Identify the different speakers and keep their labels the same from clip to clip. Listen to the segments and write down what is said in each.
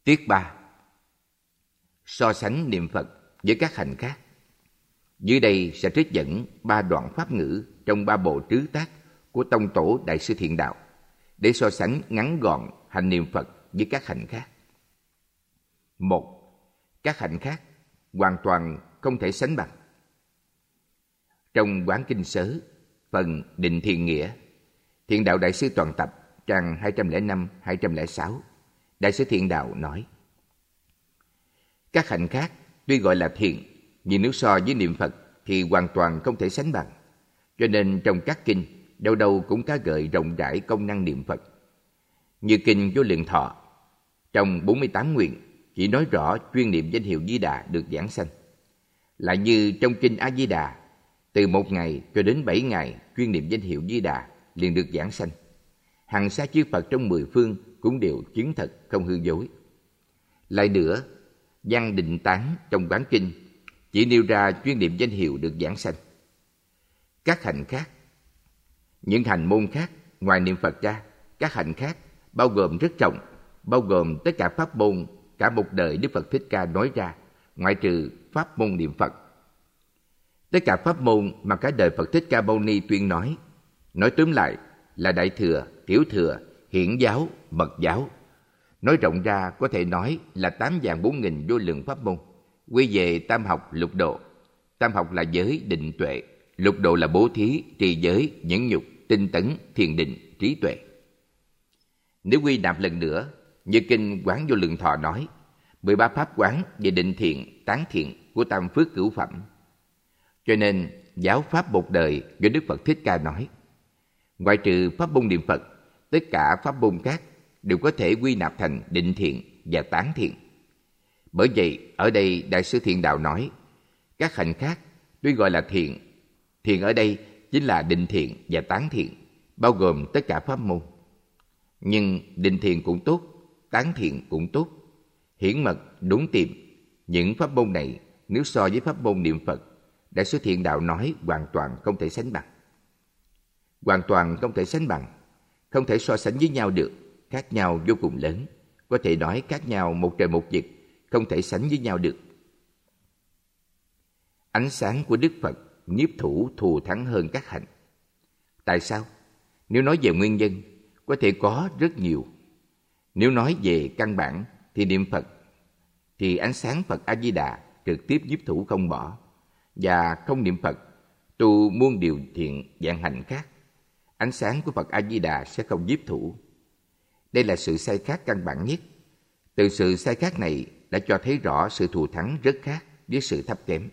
Speaker 1: Tiết 3. So sánh niệm Phật với các hành khác. Dưới đây sẽ trích dẫn 3 đoạn pháp ngữ trong 3 bộ trứ tác của Tông Tổ Đại sư Thiện Đạo để so sánh ngắn gọn hành niệm Phật với các hành khác. 1. Các hành khác hoàn toàn không thể sánh bằng. Trong Quán Kinh Sớ, phần Định Thiền Nghĩa, Thiện Đạo Đại sư Toàn Tập, trang 205-206, Đại sư Thiện Đạo nói: các hành khác tuy gọi là thiện, nhưng nếu so với niệm Phật thì hoàn toàn không thể sánh bằng. Cho nên trong các kinh, đâu đâu cũng ca ngợi rộng rãi công năng niệm Phật. Như kinh Vô Lượng Thọ, trong 48 nguyện chỉ nói rõ chuyên niệm danh hiệu Di Đà được giảng sanh. Lại như trong kinh A Di Đà, từ 1 ngày cho đến 7 ngày chuyên niệm danh hiệu Di Đà liền được giảng sanh. Hằng sa chư Phật trong 10 phương cũng đều chứng thật không hư dối. Lại nữa, Văn Định Tán trong Quán Kinh chỉ nêu ra chuyên niệm danh hiệu được giảng sanh. Các hành khác, những hành môn khác ngoài niệm Phật ra, các hành khác bao gồm rất rộng, bao gồm tất cả pháp môn cả một đời Đức Phật Thích Ca nói ra, ngoại trừ pháp môn niệm Phật. Tất cả pháp môn mà cả đời Phật Thích Ca Mâu Ni tuyên nói tóm lại là Đại Thừa, Tiểu Thừa, Hiển Giáo, Mật Giáo. Nói rộng ra có thể nói là 8.400.000 vô lượng pháp môn, quy về tam học lục độ. Tam học là giới, định, tuệ. Lục độ là bố thí, trì giới, nhẫn nhục, tinh tấn, thiền định, trí tuệ. Nếu quy nạp lần nữa, như kinh Quán Vô Lượng Thọ nói, 13 pháp quán về định thiện, tán thiện của tam phước cửu phẩm. Cho nên, giáo pháp một đời do Đức Phật Thích Ca nói, ngoại trừ pháp môn niệm Phật, tất cả pháp môn khác đều có thể quy nạp thành định thiện và tán thiện. Bởi vậy, ở đây Đại sư Thiện Đạo nói, các hành khác tuy gọi là thiện, thiện ở đây chính là định thiện và tán thiện, bao gồm tất cả pháp môn. Nhưng định thiện cũng tốt, tán thiện cũng tốt. Hiển mật, đúng tìm, những pháp môn này nếu so với pháp môn niệm Phật, Đại sư Thiện Đạo nói hoàn toàn không thể sánh bằng. Hoàn toàn không thể sánh bằng, không thể so sánh với nhau được, khác nhau vô cùng lớn, có thể nói khác nhau một trời một vực, không thể sánh với nhau được. Ánh sáng của Đức Phật nhiếp thủ thù thắng hơn các hành. Tại sao? Nếu nói về nguyên nhân, có thể có rất nhiều. Nếu nói về căn bản thì niệm Phật, thì ánh sáng Phật A Di Đà trực tiếp nhiếp thủ không bỏ, và không niệm Phật, tu muôn điều thiện dạng hành khác, ánh sáng của Phật A Di Đà sẽ không nhiếp thủ. Đây là sự sai khác căn bản nhất. Từ sự sai khác này đã cho thấy rõ sự thù thắng rất khác với sự thấp kém.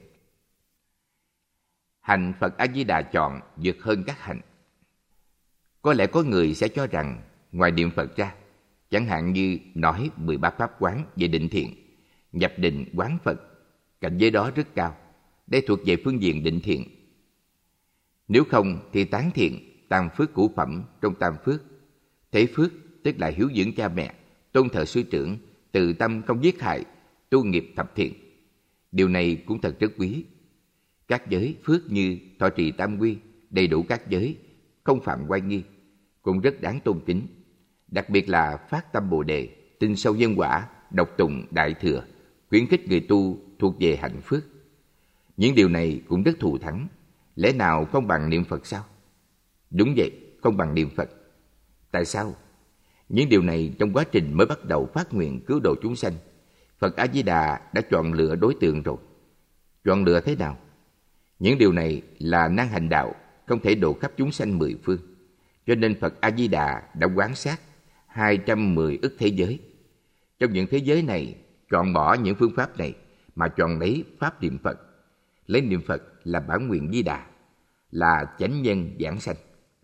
Speaker 1: Hành Phật A Di Đà chọn vượt hơn các hành. Có lẽ có người sẽ cho rằng ngoài niệm Phật ra, chẳng hạn như nói 13 pháp quán về định thiện, nhập định quán Phật, cảnh giới đó rất cao. Đây thuộc về phương diện định thiện. Nếu không thì tán thiện, tam phước cửu phẩm trong tam phước. Thế phước tức là hiếu dưỡng cha mẹ, tôn thờ sư trưởng, từ tâm không giết hại, tu nghiệp thập thiện. Điều này cũng thật rất quý. Các giới phước như thọ trì tam quy, đầy đủ các giới, không phạm oai nghi, cũng rất đáng tôn kính. Đặc biệt là phát tâm Bồ Đề, tin sâu nhân quả, đọc tụng Đại Thừa, khuyến khích người tu thuộc về hạnh phước. Những điều này cũng rất thù thắng. Lẽ nào không bằng niệm Phật sao? Đúng vậy, không bằng niệm Phật. Tại sao? Những điều này trong quá trình mới bắt đầu phát nguyện cứu độ chúng sanh, Phật A Di Đà đã chọn lựa đối tượng rồi. Chọn lựa thế nào? Những điều này là năng hành đạo, không thể độ khắp chúng sanh 10 phương. Cho nên Phật A Di Đà đã quan sát 210 ức thế giới. Trong những thế giới này, chọn bỏ những phương pháp này mà chọn lấy pháp niệm Phật. Lấy niệm Phật là bản nguyện Di Đà, là chánh nhân giảng sanh.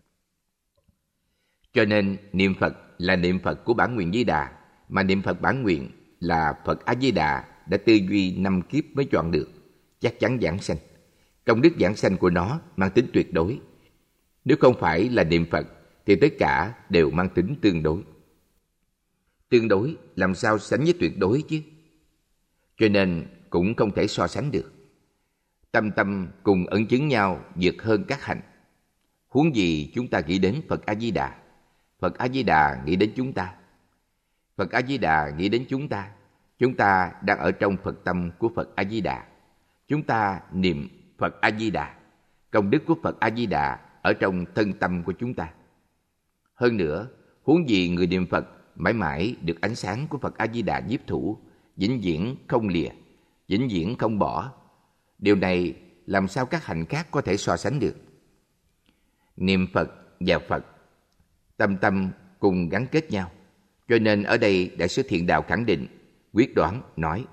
Speaker 1: Cho nên niệm Phật là niệm Phật của bản nguyện Di Đà, mà niệm Phật bản nguyện là Phật A Di Đà đã tư duy 5 kiếp mới chọn được, chắc chắn giảng sanh. Công đức giảng sanh của nó mang tính tuyệt đối. Nếu không phải là niệm Phật thì tất cả đều mang tính tương đối. Tương đối làm sao sánh với tuyệt đối chứ? Cho nên cũng không thể so sánh được. Tâm tâm cùng ẩn chứng nhau vượt hơn các hành. Huống gì chúng ta nghĩ đến Phật A Di Đà, Phật A Di Đà nghĩ đến chúng ta. Phật A Di Đà nghĩ đến chúng ta chúng ta đang ở trong Phật tâm của Phật A Di Đà. Chúng ta niệm Phật A Di Đà, công đức của Phật A Di Đà ở trong thân tâm của chúng ta. Hơn nữa, huống gì người niệm Phật mãi mãi được ánh sáng của Phật A Di Đà nhiếp thủ, vĩnh viễn không lìa, vĩnh viễn không bỏ. Điều này làm sao các hạnh khác có thể so sánh được? Niệm Phật và Phật, tâm tâm cùng gắn kết nhau. Cho nên ở đây Đại sư Thiện Đạo khẳng định, quyết đoán nói,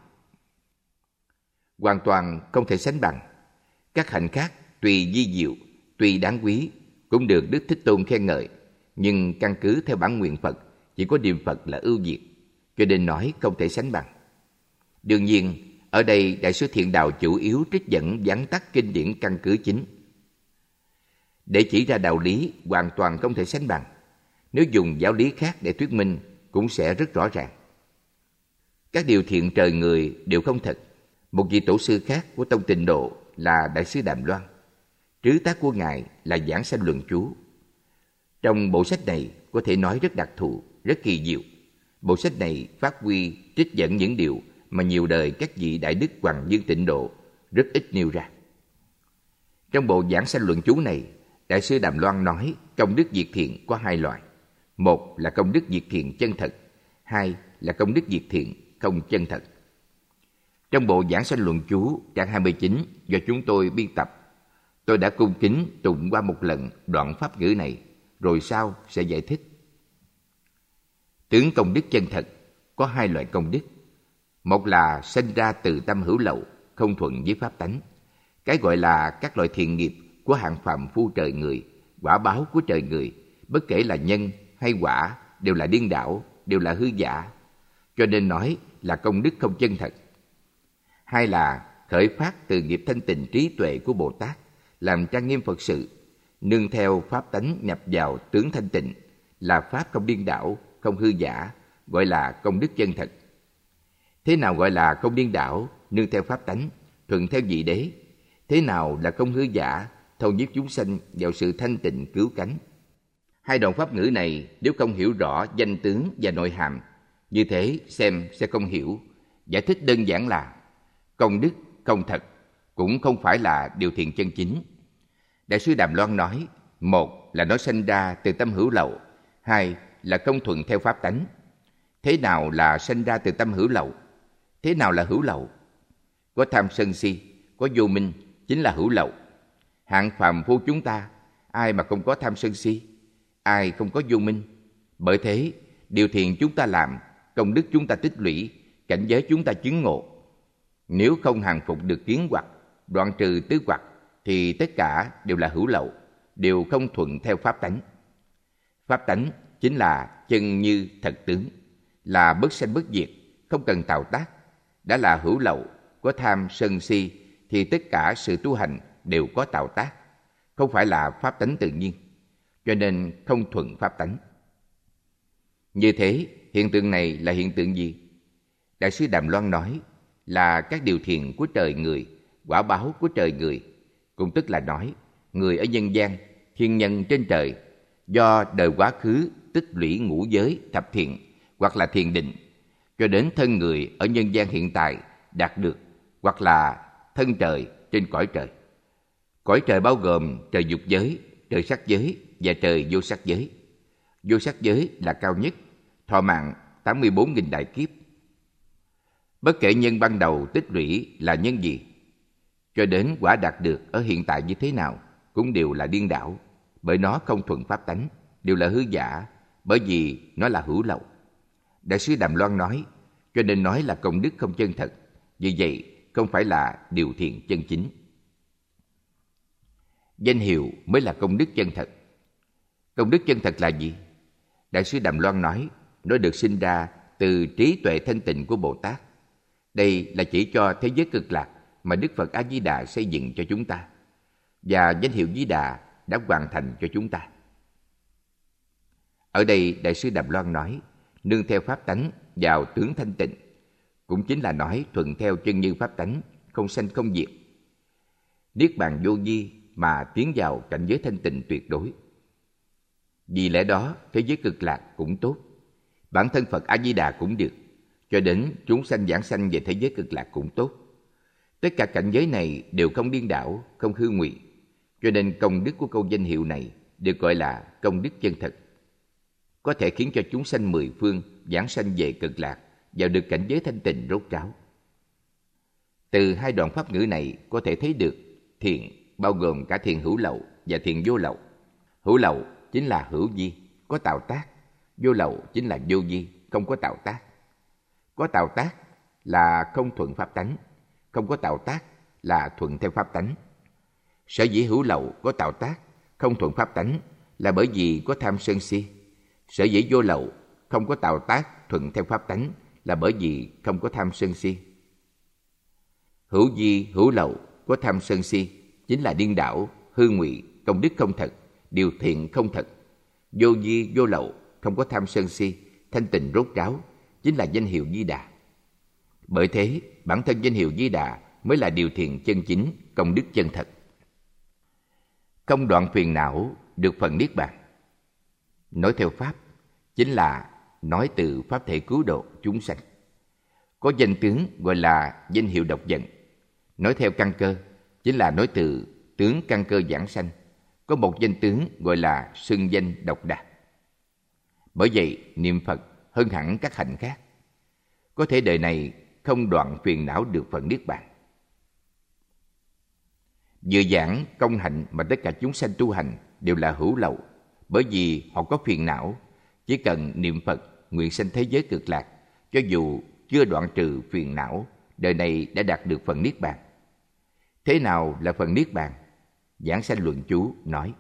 Speaker 1: hoàn toàn không thể sánh bằng. Các hạnh khác tùy vi diệu, tùy đáng quý, cũng được Đức Thích Tôn khen ngợi, nhưng căn cứ theo bản nguyện Phật, chỉ có niệm Phật là ưu việt, cho nên nói không thể sánh bằng. Đương nhiên, ở đây Đại sư Thiện Đạo chủ yếu trích dẫn vắn tắt kinh điển căn cứ chính, để chỉ ra đạo lý hoàn toàn không thể sánh bằng. Nếu dùng giáo lý khác để thuyết minh cũng sẽ rất rõ ràng. Các điều thiện trời người đều không thật. Một vị tổ sư khác của Tông Tịnh Độ là Đại sư Đàm Loan, trứ tác của Ngài là Giảng Sanh Luận Chú. Trong bộ sách này có thể nói rất đặc thù, rất kỳ diệu. Bộ sách này phát huy trích dẫn những điều mà nhiều đời các vị Đại Đức Hoàng Dương Tịnh Độ rất ít nêu ra. Trong bộ Giảng Sanh Luận Chú này, Đại sư Đàm Loan nói công đức diệt thiện có hai loại. Một là công đức diệt thiện chân thật, hai là công đức diệt thiện không chân thật. Trong bộ Giảng Sanh Luận Chú trang 29 do chúng tôi biên tập, tôi đã cung kính tụng qua một lần đoạn pháp ngữ này, rồi sau sẽ giải thích. Tướng công đức chân thật có hai loại công đức. Một là sinh ra từ tâm hữu lậu, không thuận với pháp tánh. Cái gọi là các loại thiện nghiệp của hạng phàm phu trời người, quả báo của trời người, bất kể là nhân hay quả, đều là điên đảo, đều là hư giả, cho nên nói là công đức không chân thật. Hai là khởi phát từ nghiệp thanh tịnh trí tuệ của Bồ Tát, làm trang nghiêm Phật sự, nương theo pháp tánh nhập vào tướng thanh tịnh, là pháp không điên đảo, không hư giả, gọi là công đức chân thật. Thế nào gọi là không điên đảo, nương theo pháp tánh, thuận theo vị đế? Thế nào là không hư giả, thâu nhiếp chúng sanh vào sự thanh tịnh cứu cánh? Hai đoạn pháp ngữ này nếu không hiểu rõ danh tướng và nội hàm, như thế xem sẽ không hiểu. Giải thích đơn giản là công đức không thật, cũng không phải là điều thiện chân chính. Đại sư Đàm Loan nói, một là nó sinh ra từ tâm hữu lậu, hai là không thuận theo pháp tánh. Thế nào là sinh ra từ tâm hữu lậu? Thế nào là hữu lậu? Có tham sân si, có vô minh, chính là hữu lậu. Hạng phàm phu chúng ta, ai mà không có tham sân si, ai không có vô minh? Bởi thế, điều thiện chúng ta làm, công đức chúng ta tích lũy, cảnh giới chúng ta chứng ngộ, nếu không hàng phục được kiến hoặc, đoạn trừ tứ hoặc, thì tất cả đều là hữu lậu, đều không thuận theo pháp tánh. Pháp tánh chính là chân như thật tướng, là bất sanh bất diệt, không cần tạo tác. Đã là hữu lậu, có tham sân si, thì tất cả sự tu hành đều có tạo tác, không phải là pháp tánh tự nhiên, cho nên không thuận pháp tánh. Như thế, hiện tượng này là hiện tượng gì? Đại sư Đàm Loan nói là các điều thiện của trời người, quả báo của trời người, cũng tức là nói người ở nhân gian, thiên nhân trên trời, do đời quá khứ tích lũy ngũ giới thập thiện hoặc là thiền định, cho đến thân người ở nhân gian hiện tại đạt được, hoặc là thân trời trên cõi trời. Cõi trời bao gồm trời dục giới, trời sắc giới và trời vô sắc giới. Vô sắc giới là cao nhất, thọ mạng 84.000 đại kiếp. Bất kể nhân ban đầu tích lũy là nhân gì, cho đến quả đạt được ở hiện tại như thế nào, cũng đều là điên đảo, bởi nó không thuận pháp tánh, đều là hư giả, bởi vì nó là hữu lậu. Đại sư Đàm Loan nói, cho nên nói là công đức không chân thật, vì vậy không phải là điều thiện chân chính. Danh hiệu mới là công đức chân thật. Công đức chân thật là gì? Đại sư Đàm Loan nói, nó được sinh ra từ trí tuệ thanh tịnh của Bồ Tát. Đây là chỉ cho thế giới cực lạc mà Đức Phật A Di Đà xây dựng cho chúng ta, và danh hiệu Di Đà đã hoàn thành cho chúng ta. Ở đây Đại sư Đàm Loan nói, nương theo pháp tánh vào tướng thanh tịnh, cũng chính là nói thuận theo chân như pháp tánh, không sanh không diệt. Niết bàn vô vi mà tiến vào cảnh giới thanh tịnh tuyệt đối. Vì lẽ đó, thế giới cực lạc cũng tốt, bản thân Phật A Di Đà cũng được, cho đến chúng sanh giảng sanh về thế giới cực lạc cũng tốt. Tất cả cảnh giới này đều không điên đảo, không hư ngụy, cho nên công đức của câu danh hiệu này được gọi là công đức chân thật, có thể khiến cho chúng sanh mười phương giảng sanh về cực lạc, vào được cảnh giới thanh tịnh rốt ráo. Từ hai đoạn pháp ngữ này có thể thấy được thiện bao gồm cả thiện hữu lậu và thiện vô lậu. Hữu lậu chính là hữu vi, có tạo tác; vô lậu chính là vô vi, không có tạo tác. Có tạo tác là không thuận pháp tánh, không có tạo tác là thuận theo pháp tánh. Sở dĩ hữu lậu có tạo tác, không thuận pháp tánh là bởi vì có tham sân si. Sở dĩ vô lậu không có tạo tác, thuận theo pháp tánh là bởi vì không có tham sân si. Hữu vi, hữu lậu, có tham sân si chính là điên đảo, hư ngụy, công đức không thật, điều thiện không thật. Vô vi, vô lậu, không có tham sân si, thanh tịnh rốt ráo chính là danh hiệu Di Đà. Bởi thế, bản thân danh hiệu Di Đà mới là điều thiện chân chính, công đức chân thật. Không đoạn phiền não, được phần niết bàn. Nói theo pháp chính là nói từ pháp thể cứu độ chúng sanh. Có danh tướng gọi là danh hiệu độc vận. Nói theo căn cơ chính là nói từ tướng căn cơ giảng sanh. Có một danh tướng gọi là xưng danh độc đạt. Bởi vậy niệm Phật hơn hẳn các hạnh khác. Có thể đời này không đoạn phiền não được phần niết bàn. Vừa giảng công hạnh mà tất cả chúng sanh tu hành đều là hữu lậu, bởi vì họ có phiền não. Chỉ cần niệm Phật nguyện sanh thế giới cực lạc, cho dù chưa đoạn trừ phiền não, đời này đã đạt được phần niết bàn. Thế nào là phần niết bàn? Giảng sanh luận chú nói: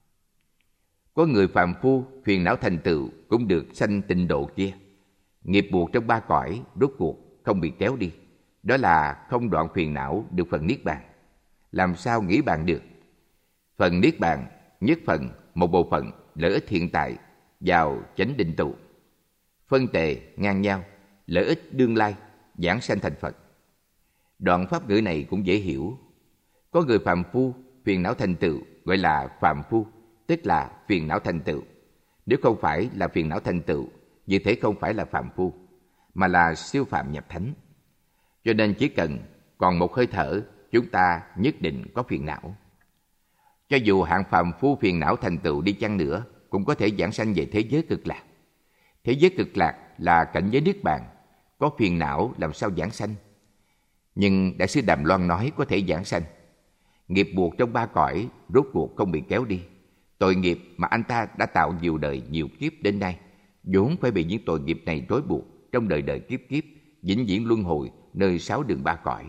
Speaker 1: có người phàm phu phiền não thành tựu cũng được sanh tịnh độ kia. Nghiệp buộc trong ba cõi rốt cuộc không bị kéo đi. Đó là không đoạn phiền não được phần niết bàn. Làm sao nghĩ bàn được? Phần niết bàn nhất phần, một bộ phận lợi ích hiện tại vào chánh định tụ, phân tề ngang nhau, lợi ích đương lai giảng sanh thành Phật. Đoạn pháp ngữ này cũng dễ hiểu. Có người phàm phu phiền não thành tựu gọi là phàm phu, tức là phiền não thành tựu. Nếu không phải là phiền não thành tựu, như thế không phải là phàm phu, mà là siêu phàm nhập thánh. Cho nên chỉ cần còn một hơi thở, chúng ta nhất định có phiền não. Cho dù hạng phàm phu phiền não thành tựu đi chăng nữa, cũng có thể giảng sanh về thế giới cực lạc. Thế giới cực lạc là cảnh giới niết bàn, có phiền não làm sao giảng sanh? Nhưng Đại sư Đàm Loan nói có thể giảng sanh. Nghiệp buộc trong ba cõi rốt cuộc không bị kéo đi. Tội nghiệp mà anh ta đã tạo nhiều đời nhiều kiếp đến nay, vốn phải bị những tội nghiệp này trói buộc trong đời đời kiếp kiếp, vĩnh viễn luân hồi nơi sáu đường ba cõi.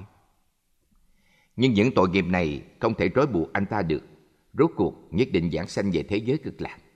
Speaker 1: Nhưng những tội nghiệp này không thể trói buộc anh ta được, rốt cuộc nhất định giảng sanh về thế giới cực lạc.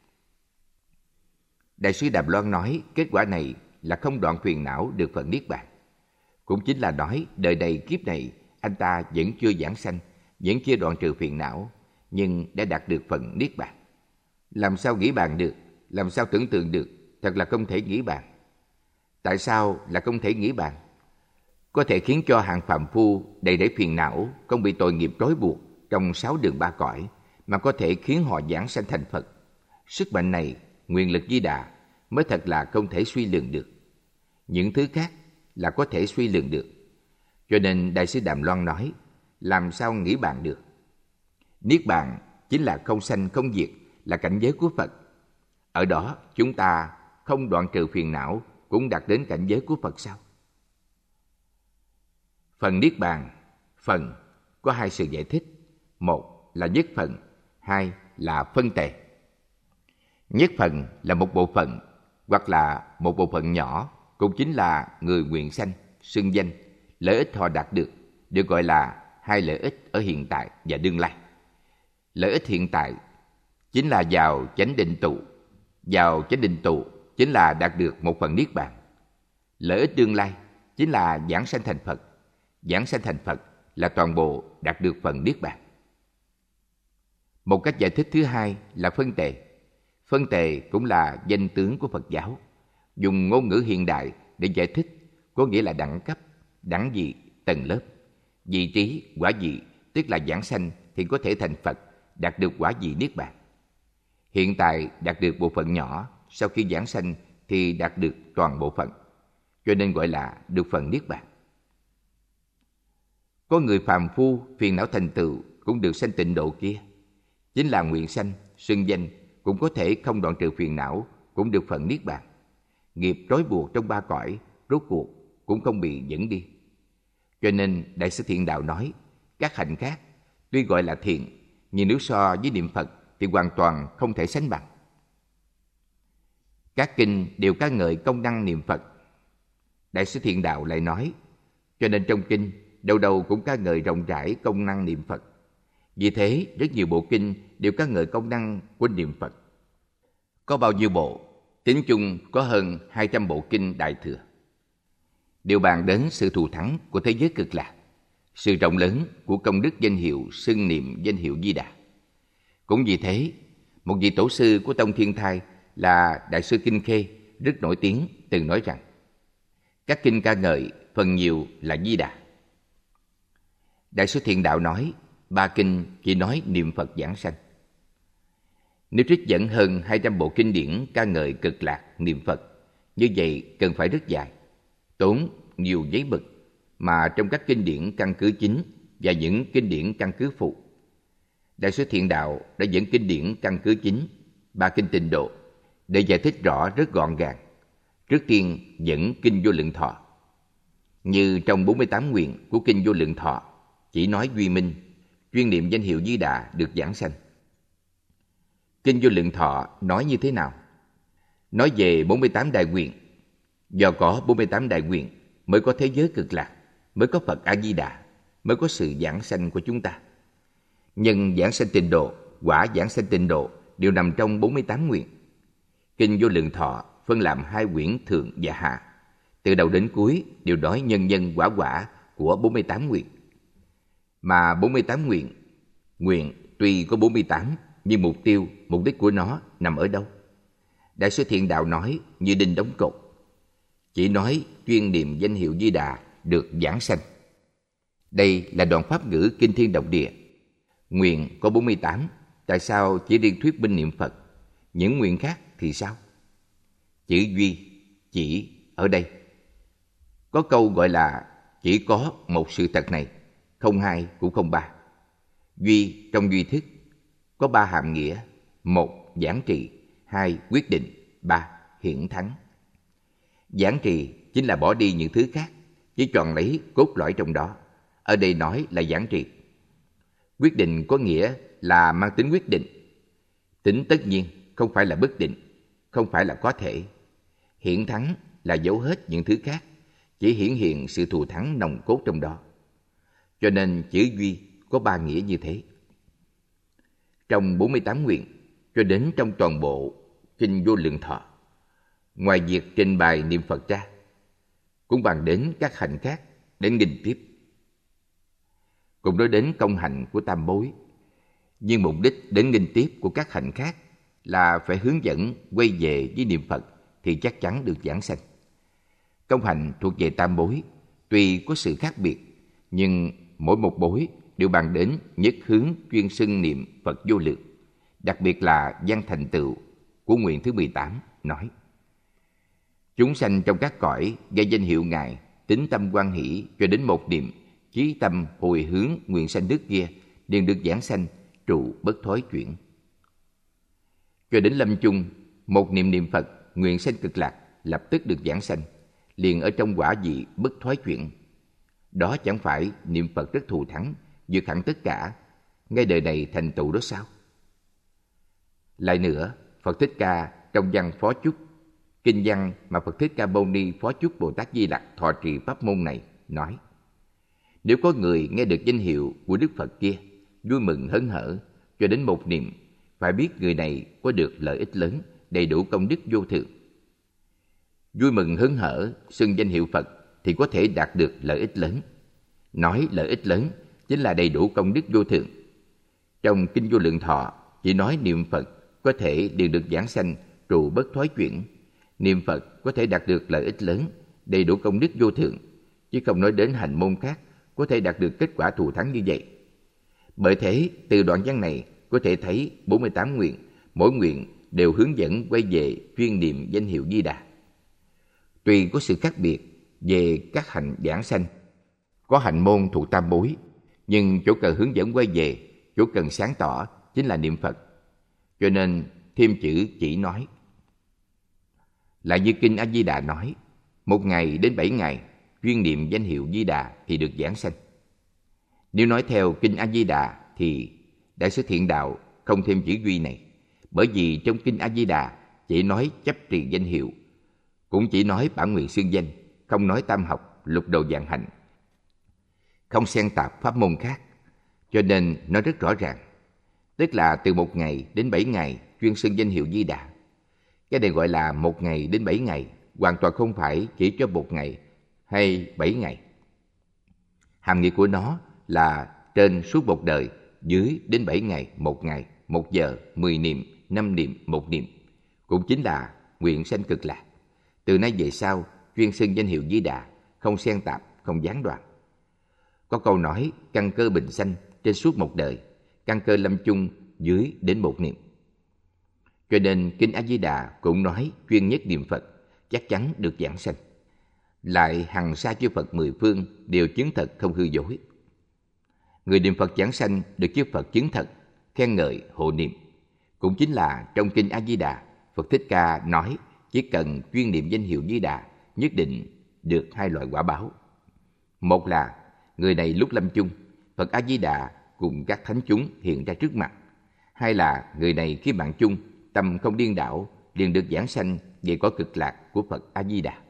Speaker 1: Đại sư Đàm Loan nói kết quả này là không đoạn phiền não được phần niết bàn. Cũng chính là nói đời này kiếp này anh ta vẫn chưa giảng sanh, vẫn chưa đoạn trừ phiền não, nhưng đã đạt được phần niết bàn. Làm sao nghĩ bàn được, làm sao tưởng tượng được, thật là không thể nghĩ bàn. Tại sao là không thể nghĩ bàn? Có thể khiến cho hạng phàm phu đầy rẫy phiền não, không bị tội nghiệp trói buộc trong sáu đường ba cõi, mà có thể khiến họ giảng sanh thành Phật. Sức mạnh này, nguyện lực Di Đà mới thật là không thể suy lường được. Những thứ khác là có thể suy lường được. Cho nên Đại sư Đàm Loan nói, làm sao nghĩ bàn được? Niết bàn chính là không sanh không diệt, là cảnh giới của Phật. Ở đó chúng ta không đoạn trừ phiền não cũng đạt đến cảnh giới của Phật sao? Phần niết bàn, phần có hai sự giải thích. Một là nhất phần, hai là phân tề. Nhất phần là một bộ phận hoặc là một bộ phận nhỏ, cũng chính là người nguyện sanh, xưng danh, lợi ích họ đạt được gọi là hai lợi ích ở hiện tại và đương lai. Lợi ích hiện tại chính là vào chánh định tụ, vào chánh định tụ chính là đạt được một phần niết bàn. Lợi ích đương lai chính là giảng sanh thành Phật, giảng sanh thành Phật là toàn bộ đạt được phần niết bàn. Một cách giải thích thứ hai là phân tề. Phân tề cũng là danh tướng của Phật giáo, dùng ngôn ngữ hiện đại để giải thích, có nghĩa là đẳng cấp, đẳng vị, tầng lớp. Vị trí, quả vị, tức là giảng sanh thì có thể thành Phật, đạt được quả vị niết bàn. Hiện tại đạt được bộ phận nhỏ, sau khi giảng sanh thì đạt được toàn bộ phận. cho nên gọi là được phần Niết Bàn. Có người phàm phu phiền não thành tựu cũng được sanh tịnh độ kia. Chính là nguyện sanh, xưng danh cũng có thể không đoạn trừ phiền não, cũng được phần Niết Bàn. Nghiệp trói buộc trong ba cõi, rốt cuộc cũng không bị dẫn đi. Cho nên Đại sư Thiện Đạo nói, các hạnh khác tuy gọi là thiện, nhưng nếu so với niệm Phật thì hoàn toàn không thể sánh bằng. Các kinh đều ca ngợi công năng niệm Phật. Đại sư Thiện Đạo lại nói, cho nên trong kinh đầu đầu cũng ca ngợi rộng rãi công năng niệm Phật. Vì thế, rất nhiều bộ kinh đều ca ngợi công năng của niệm Phật. Có bao nhiêu bộ? Tính chung có hơn 200 bộ kinh Đại Thừa. Đều bàn đến sự thù thắng của thế giới Cực Lạc, sự rộng lớn của công đức danh hiệu xưng niệm danh hiệu Di Đà. Cũng vì thế, một vị tổ sư của Tông Thiên Thai là Đại sư Kinh Khê rất nổi tiếng từng nói rằng các kinh ca ngợi phần nhiều là Di Đà. Đại sư Thiện Đạo nói, ba kinh chỉ nói niệm Phật giảng sanh. Nếu trích dẫn hơn 200 bộ kinh điển ca ngợi Cực Lạc niệm Phật, như vậy cần phải rất dài, tốn nhiều giấy mực, mà trong các kinh điển căn cứ chính và những kinh điển căn cứ phụ. Đại sư Thiện Đạo đã dẫn kinh điển căn cứ chính, ba kinh Tịnh Độ, để giải thích rõ rất gọn gàng. Trước tiên dẫn kinh Vô Lượng Thọ. Như trong 48 nguyện của kinh Vô Lượng Thọ, chỉ nói duy minh, chuyên niệm danh hiệu Di Đà được giảng sanh. Kinh Vô Lượng Thọ nói như thế nào? Nói về 48 đại nguyện. Do có 48 đại nguyện mới có thế giới Cực Lạc, mới có Phật A-di-đà, mới có sự giảng sanh của chúng ta. Nhân giảng sanh Tịnh Độ, quả giảng sanh Tịnh Độ đều nằm trong 48 nguyện. Kinh Vô Lượng Thọ phân làm 2 quyển thượng và hạ. Từ đầu đến cuối đều nói nhân nhân quả quả của 48 nguyện. Mà 48 nguyện tuy có 48, nhưng mục tiêu, mục đích của nó nằm ở đâu? Đại sư Thiện Đạo nói như đinh đóng cột. Chỉ nói chuyên niệm danh hiệu Di Đà được giảng sanh. Đây là đoạn pháp ngữ kinh thiên động địa. Nguyện có 48, tại sao chỉ riêng thuyết minh niệm Phật? Những nguyện khác thì sao? Chữ duy, chỉ ở đây. Có câu gọi là chỉ có một sự thật này, không hai cũng không ba. Duy trong duy thức có 3 hàm nghĩa: 1. Giảng trì, 2. Quyết định, 3. Hiển thắng. Giảng trì chính là bỏ đi những thứ khác, chỉ chọn lấy cốt lõi trong đó. Ở đây nói là giảng trì. Quyết định có nghĩa là mang tính quyết định, tính tất nhiên, không phải là bất định, không phải là có thể. Hiển thắng là giấu hết những thứ khác, chỉ hiển hiện sự thù thắng nòng cốt trong đó. Cho nên chữ duy có 3 nghĩa như thế. Trong 48 nguyện cho đến trong toàn bộ kinh Vô Lượng Thọ, ngoài việc trình bày niệm Phật ra, cũng bàn đến các hạnh khác để nghinh tiếp. Cũng nói đến công hạnh của tam bối, nhưng mục đích đến nghinh tiếp của các hạnh khác là phải hướng dẫn quay về với niệm Phật thì chắc chắn được giảng sanh. Công hạnh thuộc về tam bối tuy có sự khác biệt, nhưng mỗi một bối đều bàn đến nhất hướng chuyên xưng niệm Phật vô lượng. Đặc biệt là văn thành tựu của nguyện thứ 18 nói: chúng sanh trong các cõi nghe danh hiệu Ngài, tín tâm hoan hỷ cho đến một niệm, chí tâm hồi hướng nguyện sanh nước kia, liền được giảng sanh trụ bất thối chuyển. Cho đến lâm chung, một niệm niệm Phật nguyện sanh Cực Lạc lập tức được giảng sanh, liền ở trong quả vị bất thoái chuyển. Đó chẳng phải niệm Phật rất thù thắng, vượt hẳn tất cả, ngay đời này thành tựu đó sao? Lại nữa, Phật Thích Ca trong văn Phó Chúc, kinh văn mà Phật Thích Ca Mâu Ni Phó Chúc Bồ Tát Di Lặc thọ trì pháp môn này nói: nếu có người nghe được danh hiệu của Đức Phật kia, vui mừng hớn hở cho đến một niệm, phải biết người này có được lợi ích lớn, đầy đủ công đức vô thượng. Vui mừng hớn hở xưng danh hiệu Phật thì có thể đạt được lợi ích lớn. Nói lợi ích lớn chính là đầy đủ công đức vô thượng. Trong kinh Vô Lượng Thọ chỉ nói niệm Phật có thể đều được giảng sanh trụ bất thoái chuyển. Niệm Phật có thể đạt được lợi ích lớn, đầy đủ công đức vô thượng, chứ không nói đến hành môn khác có thể đạt được kết quả thù thắng như vậy. Bởi thế, từ đoạn văn này có thể thấy 48 nguyện, mỗi nguyện đều hướng dẫn quay về chuyên niệm danh hiệu Di Đà. Tuy có sự khác biệt, về các hạnh giảng sanh. Có hạnh môn thuộc tam bối, nhưng chỗ cần hướng dẫn quay về, chỗ cần sáng tỏ chính là niệm Phật. Cho nên thêm chữ chỉ nói. Lại như Kinh A-di-đà nói, 1 ngày đến 7 ngày, chuyên niệm danh hiệu Di Đà thì được giảng sanh. Nếu nói theo Kinh A-di-đà thì Đại sư Thiện Đạo không thêm chữ duy này, bởi vì trong Kinh A-di-đà chỉ nói chấp trì danh hiệu, cũng chỉ nói bản nguyện xưng danh, không nói tam học, lục độ vạn hạnh, không xen tạp pháp môn khác, cho nên nó rất rõ ràng. Tức là từ 1 ngày đến 7 ngày chuyên xưng danh hiệu Di Đà. Cái này gọi là 1 ngày đến 7 ngày, hoàn toàn không phải chỉ cho 1 ngày hay 7 ngày. Hàm nghĩa của nó là trên suốt một đời, dưới đến 7 ngày, 1 ngày, 1 giờ, 10 niệm, 5 niệm, 1 niệm, cũng chính là nguyện sanh cực lạc. Từ nay về sau, chuyên xưng danh hiệu Di Đà, không xen tạp, không gián đoạn. Có câu nói, căn cơ bình sanh trên suốt một đời, căn cơ lâm chung dưới đến 1 niệm. Cho nên Kinh A-di-đà cũng nói chuyên nhất niệm Phật, chắc chắn được giảng sanh. Lại hằng sa chư Phật 10 phương đều chứng thật không hư dối. Người niệm Phật giảng sanh được chư Phật chứng thật, khen ngợi, hộ niệm. Cũng chính là trong Kinh A-di-đà, Phật Thích Ca nói chỉ cần chuyên niệm danh hiệu Di Đà nhất định được 2 loại quả báo. Một là người này lúc lâm chung, Phật A-di-đà cùng các thánh chúng hiện ra trước mặt. Hai là người này khi mạng chung, tâm không điên đảo, liền được giảng sanh về cõi cực lạc của Phật A-di-đà.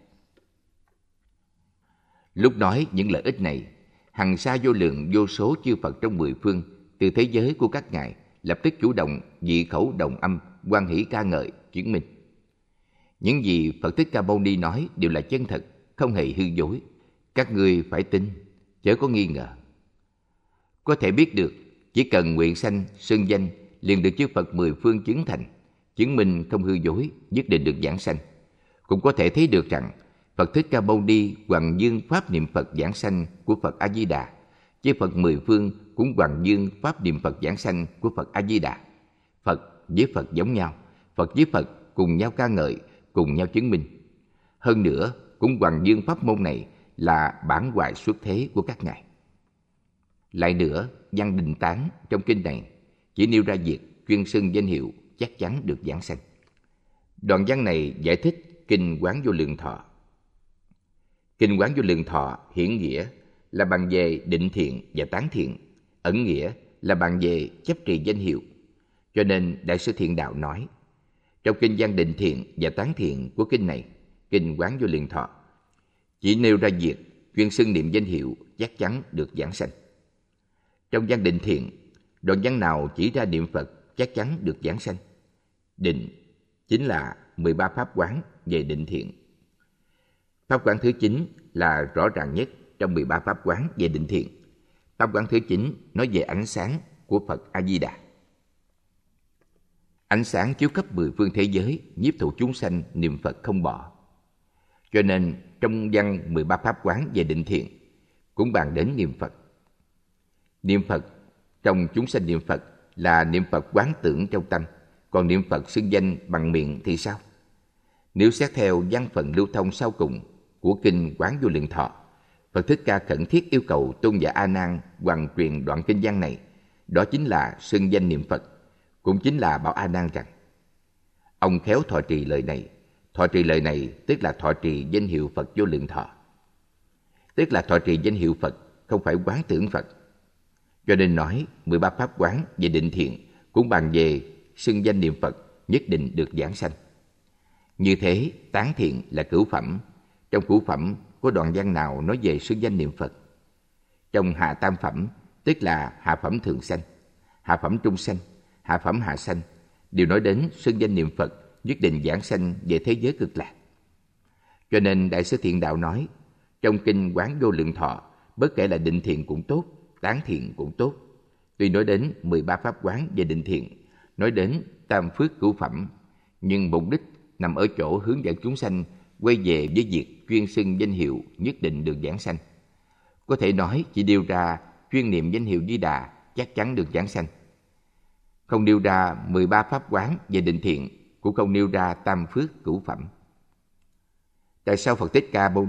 Speaker 1: Lúc nói những lợi ích này, hằng sa vô lượng vô số chư Phật trong 10 phương, từ thế giới của các ngài lập tức chủ động dị khẩu đồng âm hoan hỷ ca ngợi chứng minh. Những gì Phật Thích Ca Mâu Ni nói đều là chân thật, không hề hư dối. Các ngươi phải tin, chớ có nghi ngờ. Có thể biết được, chỉ cần nguyện sanh, xưng danh, liền được chư Phật 10 phương chứng thành, chứng minh không hư dối, nhất định được giảng sanh. Cũng có thể thấy được rằng, Phật Thích Ca Mâu Ni hoằng dương pháp niệm Phật giảng sanh của Phật A-di-đà, chư Phật 10 phương cũng hoằng dương pháp niệm Phật giảng sanh của Phật A-di-đà. Phật với Phật giống nhau, Phật với Phật cùng nhau ca ngợi, cùng nhau chứng minh. Hơn nữa, cũng hoằng dương pháp môn này là bản hoại xuất thế của các ngài. Lại nữa, văn Định Tán trong kinh này chỉ nêu ra việc chuyên xưng danh hiệu chắc chắn được giảng sanh. Đoạn văn này giải thích Kinh Quán Vô Lượng Thọ. Kinh Quán Vô Lượng Thọ hiển nghĩa là bàn về định thiện và tán thiện, ẩn nghĩa là bàn về chấp trì danh hiệu. Cho nên Đại sư Thiện Đạo nói, trong kinh văn định thiện và tán thiện của kinh này, Kinh Quán Vô Lượng Thọ, chỉ nêu ra việc chuyên xưng niệm danh hiệu chắc chắn được giảng sanh. Trong văn định thiện, đoạn văn nào chỉ ra niệm Phật chắc chắn được giảng sanh? Định chính là 13 pháp quán về định thiện. Pháp quán thứ 9 là rõ ràng nhất trong 13 pháp quán về định thiện. Pháp quán thứ 9 nói về ánh sáng của Phật A-di-đà. Ánh sáng chiếu khắp 10 phương thế giới, nhiếp thụ chúng sanh niệm Phật không bỏ. Cho nên trong văn 13 pháp quán về định thiện cũng bàn đến niệm Phật. Niệm Phật trong chúng sanh niệm Phật là niệm Phật quán tưởng trong tâm, còn niệm Phật xưng danh bằng miệng thì sao? Nếu xét theo văn phần lưu thông sau cùng của Kinh Quán Vô Lượng Thọ, Phật Thích Ca khẩn thiết yêu cầu tôn giả A Nan hoàn truyền đoạn kinh văn này, đó chính là xưng danh niệm Phật, cũng chính là bảo A Nan rằng ông khéo thọ trì lời này. Thọ trì lời này tức là thọ trì danh hiệu Phật Vô Lượng Thọ, tức là thọ trì danh hiệu Phật, không phải quán tưởng Phật. Cho nên nói 13 pháp quán về định thiện cũng bàn về xưng danh niệm Phật nhất định được giảng sanh. Như thế, tán thiện là cửu phẩm. Trong cửu phẩm có đoạn văn nào nói về xưng danh niệm Phật? Trong hạ tam phẩm, tức là hạ phẩm thường sanh, hạ phẩm trung sanh, hạ phẩm hạ sanh, đều nói đến xưng danh niệm Phật nhất định giảng sanh về thế giới cực lạc. Cho nên Đại sư Thiện Đạo nói, trong Kinh Quán Vô Lượng Thọ, bất kể là định thiện cũng tốt, tán thiện cũng tốt. Tuy nói đến 13 pháp quán về định thiện, nói đến tam phước cửu phẩm, nhưng mục đích nằm ở chỗ hướng dẫn chúng sanh quay về với việc chuyên xưng danh hiệu nhất định được giảng sanh. Có thể nói chỉ nêu ra chuyên niệm danh hiệu Di Đà chắc chắn được giảng sanh. Không nêu ra 13 pháp quán về định thiện, cũng không nêu ra tam phước cửu phẩm. Tại sao Phật Thích Ca Mâu Ni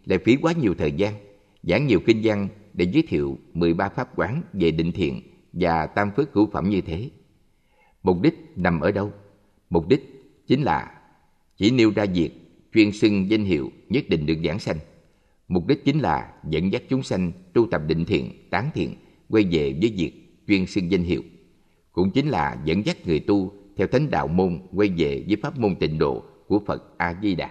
Speaker 1: lại phí quá nhiều thời gian, giảng nhiều kinh văn để giới thiệu 13 pháp quán về định thiện và tam phước cửu phẩm như thế. Mục đích nằm ở đâu? Mục đích chính là chỉ nêu ra việc chuyên xưng danh hiệu nhất định được giảng sanh. Mục đích chính là dẫn dắt chúng sanh tu tập định thiện, tán thiện, quay về với việc chuyên xưng danh hiệu. Cũng chính là dẫn dắt người tu theo thánh đạo môn quay về với pháp môn tịnh độ của Phật A-di-đà.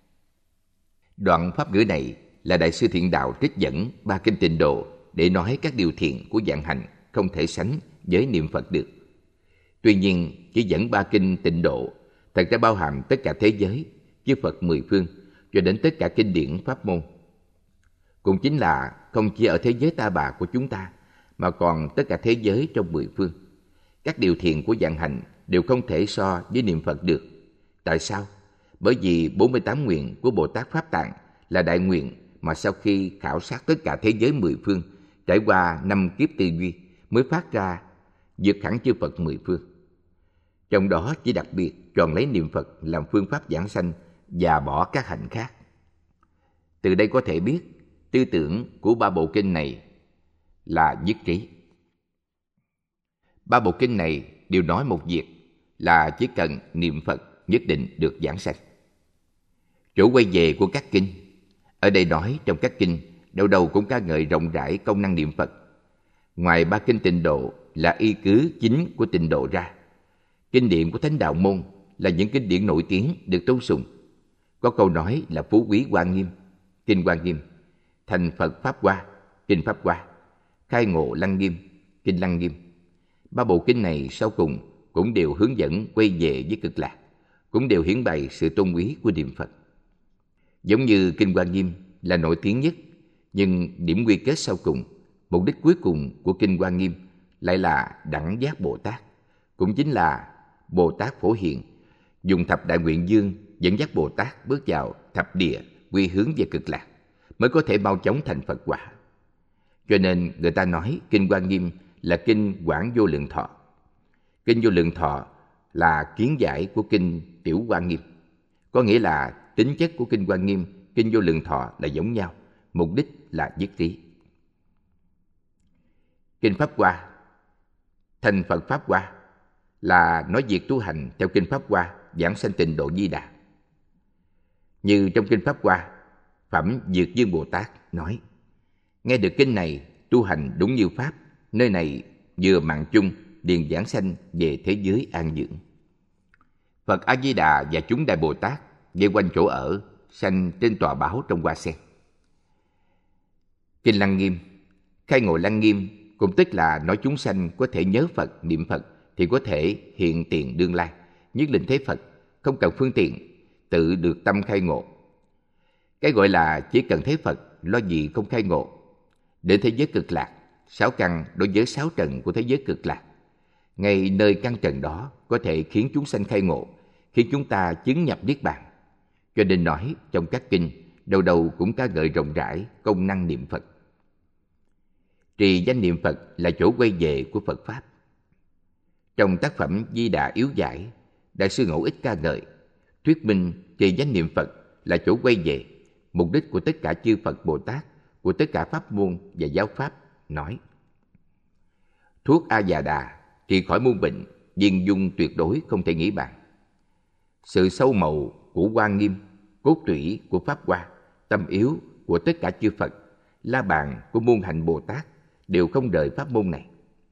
Speaker 1: Đoạn pháp ngữ này là Đại sư Thiện Đạo trích dẫn ba kinh tịnh độ để nói các điều thiện của dạng hành không thể sánh với niệm Phật được. Tuy nhiên, chỉ dẫn ba kinh tịnh độ thật ra bao hàm tất cả thế giới, chư Phật mười phương, cho đến tất cả kinh điển pháp môn. Cũng chính là không chỉ ở thế giới ta bà của chúng ta, mà còn tất cả thế giới trong mười phương. Các điều thiện của dạng hành đều không thể so với niệm Phật được. Tại sao? Bởi vì 48 nguyện của Bồ Tát Pháp Tạng là đại nguyện mà sau khi khảo sát tất cả thế giới mười phương, trải qua 5 kiếp tư duy mới phát ra vượt hẳn chư Phật mười phương. Trong đó chỉ đặc biệt chọn lấy niệm Phật làm phương pháp giảng sanh và bỏ các hạnh khác. Từ đây có thể biết tư tưởng của ba bộ kinh này là nhất trí. Ba bộ kinh này đều nói một việc là chỉ cần niệm Phật nhất định được giảng sanh. Chỗ quay về của các kinh, ở đây nói trong các kinh đâu đâu cũng ca ngợi rộng rãi công năng niệm Phật. Ngoài ba kinh tịnh độ là y cứ chính của tịnh độ ra, kinh điển của Thánh Đạo Môn là những kinh điển nổi tiếng được tôn sùng. Có câu nói là Phú Quý Hoa Nghiêm, Kinh Hoa Nghiêm, Thành Phật Pháp Hoa, Kinh Pháp Hoa, Khai Ngộ Lăng Nghiêm, Kinh Lăng Nghiêm. Ba bộ kinh này sau cùng cũng đều hướng dẫn quay về với cực lạc, cũng đều hiển bày sự tôn quý của niệm Phật. Giống như Kinh Hoa Nghiêm là nổi tiếng nhất, nhưng điểm quy kết sau cùng, mục đích cuối cùng của Kinh Hoa Nghiêm lại là đẳng giác Bồ Tát, cũng chính là Bồ Tát Phổ Hiện, dùng thập đại nguyện dương dẫn dắt Bồ Tát bước vào thập địa quy hướng về cực lạc, mới có thể mau chóng thành Phật quả. Cho nên người ta nói Kinh Hoa Nghiêm là Kinh Quảng Vô Lượng Thọ. Kinh Vô Lượng Thọ là kiến giải của Kinh Tiểu Hoa Nghiêm, có nghĩa là tính chất của Kinh Hoa Nghiêm, Kinh Vô Lượng Thọ là giống nhau, mục đích là nhất trí. Kinh Pháp Hoa, Thành Phật Pháp Hoa là nói việc tu hành theo Kinh Pháp Hoa giảng sanh tịnh độ Di Đà. Như trong Kinh Pháp Hoa, Phẩm Dược Dương Bồ Tát nói: nghe được kinh này, tu hành đúng như Pháp, nơi này vừa mạng chung liền giảng sanh về thế giới an dưỡng. Phật A Di Đà và chúng đại Bồ Tát vây quanh chỗ ở, sanh trên tòa bảo trong hoa sen. Kinh Lăng Nghiêm, Khai Ngộ Lăng Nghiêm cũng tức là nói chúng sanh có thể nhớ Phật, niệm Phật thì có thể hiện tiền đương lai, nhất linh thế Phật, không cần phương tiện, tự được tâm khai ngộ. Cái gọi là chỉ cần thấy Phật, lo gì không khai ngộ. Đến thế giới cực lạc, 6 căn đối với 6 trần của thế giới cực lạc, ngay nơi căn trần đó có thể khiến chúng sanh khai ngộ, khiến chúng ta chứng nhập niết bàn. Cho nên nói trong các kinh, đầu đầu cũng ca ngợi rộng rãi công năng niệm Phật. Trì danh niệm Phật là chỗ quay về của Phật Pháp. Trong tác phẩm Di Đà Yếu Giải, Đại sư Ngẫu Ích ca ngợi, thuyết minh trì danh niệm Phật là chỗ quay về, mục đích của tất cả chư Phật Bồ Tát, của tất cả pháp môn và giáo pháp, nói: thuốc A Già Đà trị khỏi muôn bệnh, viên dung tuyệt đối không thể nghĩ bàn. Sự sâu màu của Hoa Nghiêm, cốt tủy của Pháp Hoa, tâm yếu của tất cả chư Phật, la bàn của muôn hạnh Bồ Tát đều không rời pháp môn này.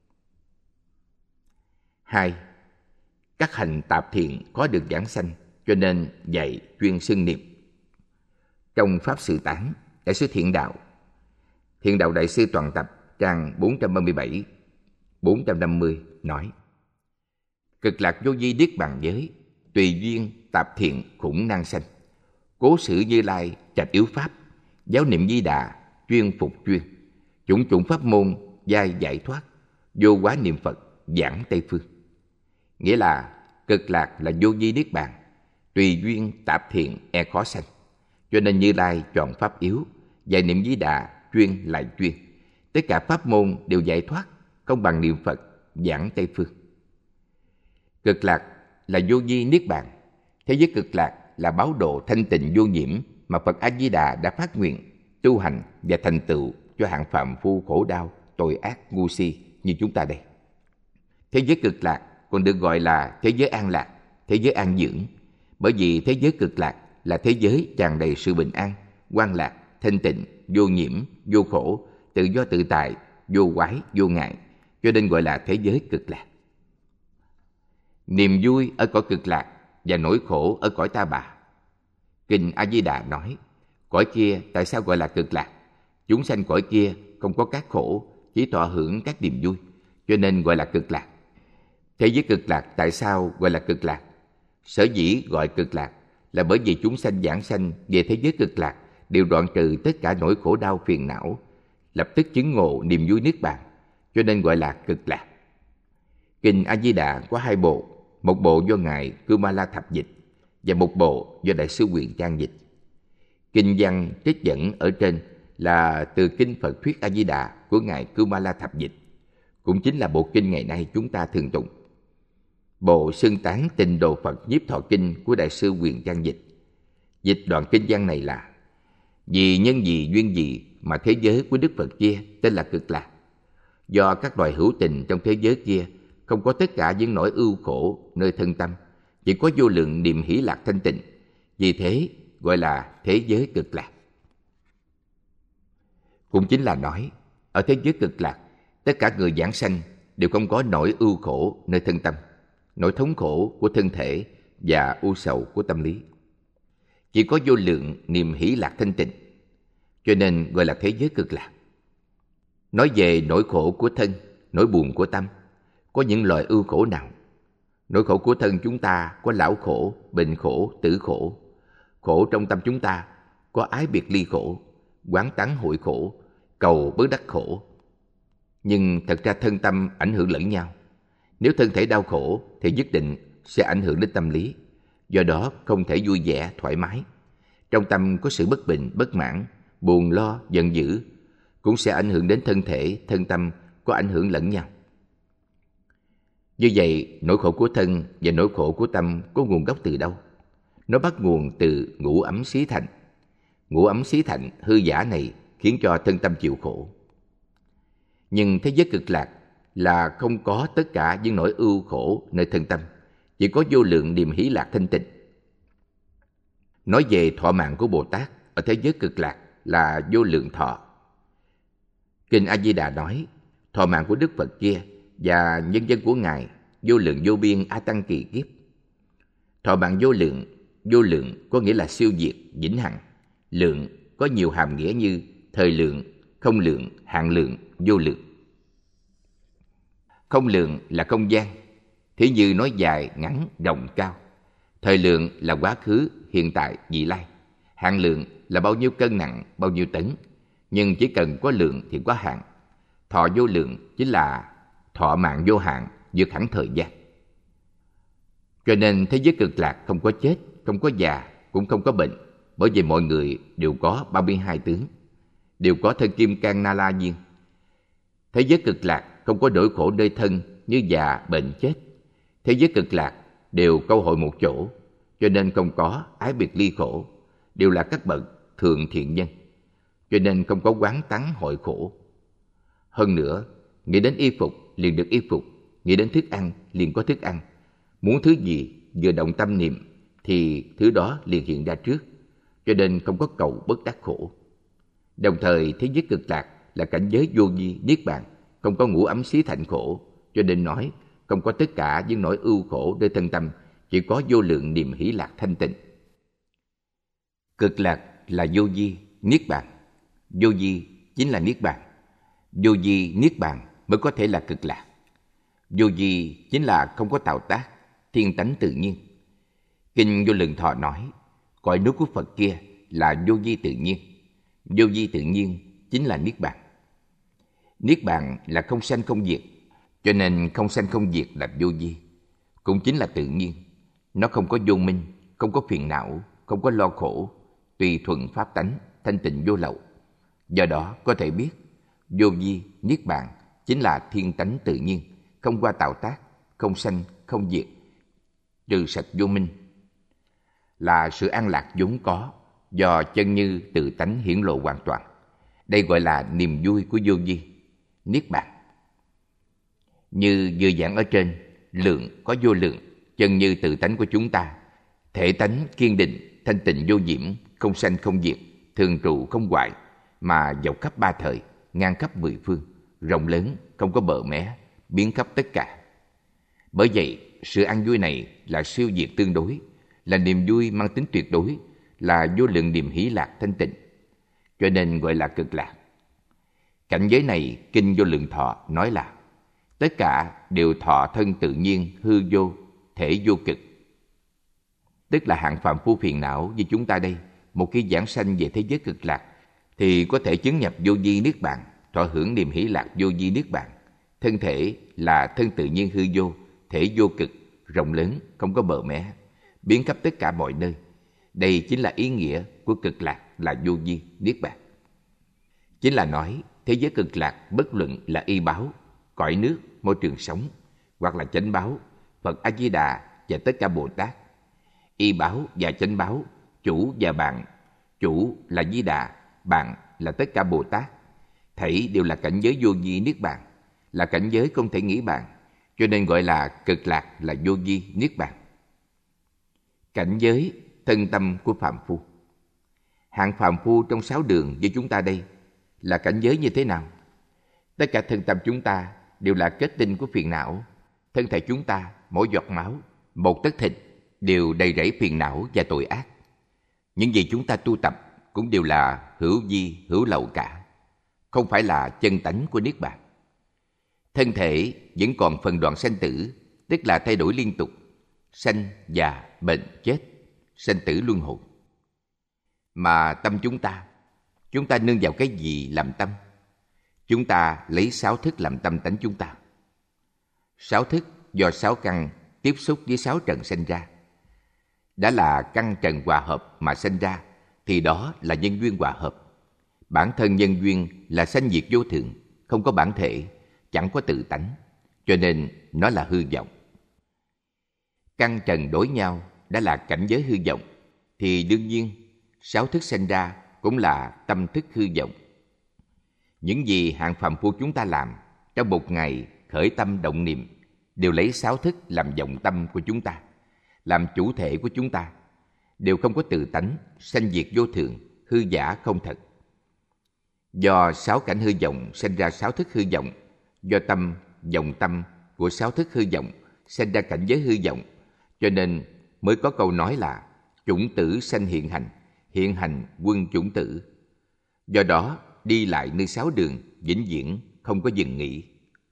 Speaker 1: 2. Các hành tạp thiện có được giảng sanh, cho nên dạy chuyên xưng niệm. Trong Pháp Sự Tán, Đại sư Thiện Đạo Đại sư Toàn Tập, trang 437, 450 nói: cực lạc vô vi niết bàn giới, tùy duyên tạp thiện khủng năng sanh. Cố sử Như Lai trạch yếu pháp, giáo niệm Di Đà chuyên phục chuyên. Chủng chủng pháp môn giai giải thoát, vô quá niệm Phật giảng Tây phương. Nghĩa là cực lạc là vô vi niết bàn, tùy duyên tạp thiện e khó sanh. Cho nên Như Lai chọn pháp yếu, dạy niệm Di Đà chuyên lại chuyên. Tất cả pháp môn đều giải thoát, không bằng niệm Phật giảng Tây phương. Cực lạc là vô vi niết bàn. Thế giới cực lạc là báo độ thanh tịnh vô nhiễm mà Phật A Di Đà đã phát nguyện tu hành và thành tựu cho hạng phàm phu khổ đau, tội ác, ngu si như chúng ta đây. Thế giới cực lạc còn được gọi là thế giới an lạc, thế giới an dưỡng, bởi vì thế giới cực lạc là thế giới tràn đầy sự bình an, hoan lạc, thanh tịnh, vô nhiễm, vô khổ, tự do tự tại, vô quái, vô ngại, cho nên gọi là thế giới cực lạc. Niềm vui ở cõi cực lạc và nỗi khổ ở cõi ta bà. Kinh A Di Đà nói, cõi kia tại sao gọi là cực lạc? Chúng sanh cõi kia không có các khổ, chỉ thọ hưởng các niềm vui, cho nên gọi là cực lạc. Thế giới cực lạc tại sao gọi là cực lạc? Sở dĩ gọi cực lạc là bởi vì chúng sanh giảng sanh về thế giới cực lạc đều đoạn trừ tất cả nỗi khổ đau phiền não, lập tức chứng ngộ niềm vui niết bàn, cho nên gọi là cực lạc. Kinh A Di Đà có 2 bộ, một bộ do ngài Kumala Thập dịch và một bộ do đại sư Huyền Trang dịch. Kinh văn trích dẫn ở trên là từ kinh Phật thuyết A Di Đà của ngài Kumala Thập dịch, cũng chính là bộ kinh ngày nay chúng ta thường tụng. Bộ Xưng Tán Tịnh Độ Phật Nhiếp Thọ Kinh của đại sư Huyền Trang dịch. Dịch đoạn kinh văn này là: vì nhân gì duyên gì mà thế giới của Đức Phật kia tên là cực lạc. Do các loài hữu tình trong thế giới kia không có tất cả những nỗi ưu khổ nơi thân tâm, chỉ có vô lượng niềm hỷ lạc thanh tịnh, vì thế gọi là thế giới cực lạc. Cũng chính là nói, ở thế giới cực lạc, tất cả người giảng sanh đều không có nỗi ưu khổ nơi thân tâm, nỗi thống khổ của thân thể và u sầu của tâm lý. Chỉ có vô lượng niềm hỷ lạc thanh tịnh, cho nên gọi là thế giới cực lạc. Nói về nỗi khổ của thân, nỗi buồn của tâm, có những loại ưu khổ nào? Nỗi khổ của thân chúng ta có lão khổ, bệnh khổ, tử khổ. Khổ trong tâm chúng ta có ái biệt ly khổ, quán tán hội khổ, cầu bớt đắc khổ. Nhưng thật ra thân tâm ảnh hưởng lẫn nhau. Nếu thân thể đau khổ thì nhất định sẽ ảnh hưởng đến tâm lý, do đó không thể vui vẻ, thoải mái. Trong tâm có sự bất bình, bất mãn, buồn lo, giận dữ, cũng sẽ ảnh hưởng đến thân thể, thân tâm có ảnh hưởng lẫn nhau. Như vậy, nỗi khổ của thân và nỗi khổ của tâm có nguồn gốc từ đâu? Nó bắt nguồn từ ngũ ấm xí thạnh. Ngũ ấm xí thạnh hư giả này khiến cho thân tâm chịu khổ. Nhưng thế giới cực lạc là không có tất cả những nỗi ưu khổ nơi thân tâm, chỉ có vô lượng niềm hỷ lạc thanh tịnh. Nói về thọ mạng của Bồ Tát ở thế giới cực lạc là vô lượng thọ. Kinh A Di Đà nói, thọ mạng của Đức Phật kia và nhân dân của ngài vô lượng vô biên a tăng kỳ kiếp. Thọ mạng vô lượng có nghĩa là siêu diệt, vĩnh hằng. Lượng có nhiều hàm nghĩa như thời lượng, không lượng, hạn lượng, vô lượng. Không lượng là không gian, thí như nói dài, ngắn, rộng, cao. Thời lượng là quá khứ, hiện tại, vị lai. Hạn lượng là bao nhiêu cân nặng, bao nhiêu tấn. Nhưng chỉ cần có lượng thì có hạn. Thọ vô lượng chính là thọ mạng vô hạn, vượt hẳn thời gian. Cho nên thế giới cực lạc không có chết, không có già, cũng không có bệnh, bởi vì mọi người đều có 32 tướng, đều có thân kim cang na la viên. Thế giới cực lạc không có nỗi khổ nơi thân như già, bệnh, chết. Thế giới cực lạc đều câu hội một chỗ, cho nên không có ái biệt ly khổ, đều là các bậc thượng thiện nhân, cho nên không có quán tắng hội khổ. Hơn nữa, nghĩ đến y phục liền được y phục, nghĩ đến thức ăn liền có thức ăn. Muốn thứ gì vừa động tâm niệm thì thứ đó liền hiện ra trước, cho nên không có cầu bất đắc khổ. Đồng thời thế giới cực lạc là cảnh giới vô vi niết bàn, không có ngũ ấm xí thạnh khổ, cho nên nói không có tất cả những nỗi ưu khổ nơi thân tâm, chỉ có vô lượng niềm hỷ lạc thanh tịnh. Cực lạc là vô vi niết bàn. Vô vi chính là niết bàn. Vô vi niết bàn mới có thể là cực lạc. Vô vi chính là không có tạo tác, thiên tánh tự nhiên. Kinh Vô Lượng Thọ nói, cõi nước của Phật kia là vô vi tự nhiên. Vô vi tự nhiên chính là niết bàn. Niết bàn là không sanh không diệt, cho nên không sanh không diệt là vô vi, cũng chính là tự nhiên. Nó không có vô minh, không có phiền não, không có lo khổ, tùy thuận pháp tánh, thanh tịnh vô lậu. Do đó có thể biết, vô vi niết bàn chính là thiên tánh tự nhiên, không qua tạo tác, không sanh không diệt, trừ sạch vô minh, là sự an lạc vốn có do chân như tự tánh hiển lộ hoàn toàn. Đây gọi là niềm vui của vô vi, niết bàn. Như vừa giảng ở trên, lượng có vô lượng, chân như tự tánh của chúng ta, thể tánh kiên định, thanh tịnh vô nhiễm, không sanh không diệt, thường trụ không hoại, mà dọc khắp ba thời, ngang khắp mười phương, rộng lớn, không có bờ mé, biến khắp tất cả. Bởi vậy, sự an vui này là siêu diệt tương đối, là niềm vui mang tính tuyệt đối, là vô lượng niềm hỷ lạc thanh tịnh, cho nên gọi là cực lạc. Cảnh giới này, Kinh Vô Lượng Thọ nói là tất cả đều thọ thân tự nhiên, hư vô, thể vô cực. Tức là hạng phàm phu phiền não như chúng ta đây, một khi giảng sanh về thế giới cực lạc, thì có thể chứng nhập vô vi niết bàn, thọ hưởng niềm hỷ lạc vô vi niết bàn. Thân thể là thân tự nhiên hư vô, thể vô cực, rộng lớn, không có bờ mé, biến khắp tất cả mọi nơi. Đây chính là ý nghĩa của cực lạc là vô vi niết bàn. Chính là nói thế giới cực lạc bất luận là y báo, cõi nước, môi trường sống, hoặc là chánh báo, Phật A Di Đà và tất cả Bồ Tát. Y báo và chánh báo, chủ và bạn, chủ là Di Đà, bạn là tất cả Bồ Tát, thảy đều là cảnh giới vô vi niết bàn, là cảnh giới không thể nghĩ bàn, cho nên gọi là cực lạc là vô vi niết bàn. Cảnh giới thân tâm của phàm phu. Hạng phàm phu trong 6 đường như chúng ta đây là cảnh giới như thế nào? Tất cả thân tâm chúng ta đều là kết tinh của phiền não. Thân thể chúng ta, mỗi giọt máu, một tấc thịt đều đầy rẫy phiền não và tội ác. Những gì chúng ta tu tập cũng đều là hữu vi, hữu lậu cả, không phải là chân tánh của niết bàn. Thân thể vẫn còn phần đoạn sanh tử, tức là thay đổi liên tục, sanh, già, bệnh, chết, sanh tử luân hồi. Mà tâm chúng ta nương vào cái gì làm tâm? Chúng ta lấy 6 thức làm tâm tánh chúng ta. 6 thức do 6 căn tiếp xúc với 6 trần sanh ra. Đã là căn trần hòa hợp mà sanh ra, thì đó là nhân duyên hòa hợp. Bản thân nhân duyên là sanh diệt vô thường, không có bản thể, chẳng có tự tánh, cho nên nó là hư vọng. Căn trần đối nhau đã là cảnh giới hư vọng, thì đương nhiên 6 thức sanh ra cũng là tâm thức hư vọng. Những gì hạng phàm phu chúng ta làm trong một ngày khởi tâm động niệm đều lấy 6 thức làm vọng tâm của chúng ta, làm chủ thể của chúng ta, đều không có tự tánh, sanh diệt vô thường, hư giả không thật. Do 6 cảnh hư vọng sinh ra 6 thức hư vọng, do tâm, vọng tâm của 6 thức hư vọng sinh ra cảnh giới hư vọng, cho nên mới có câu nói là chủng tử sanh hiện hành quân chủng tử. Do đó, đi lại nơi 6 đường, vĩnh viễn không có dừng nghỉ.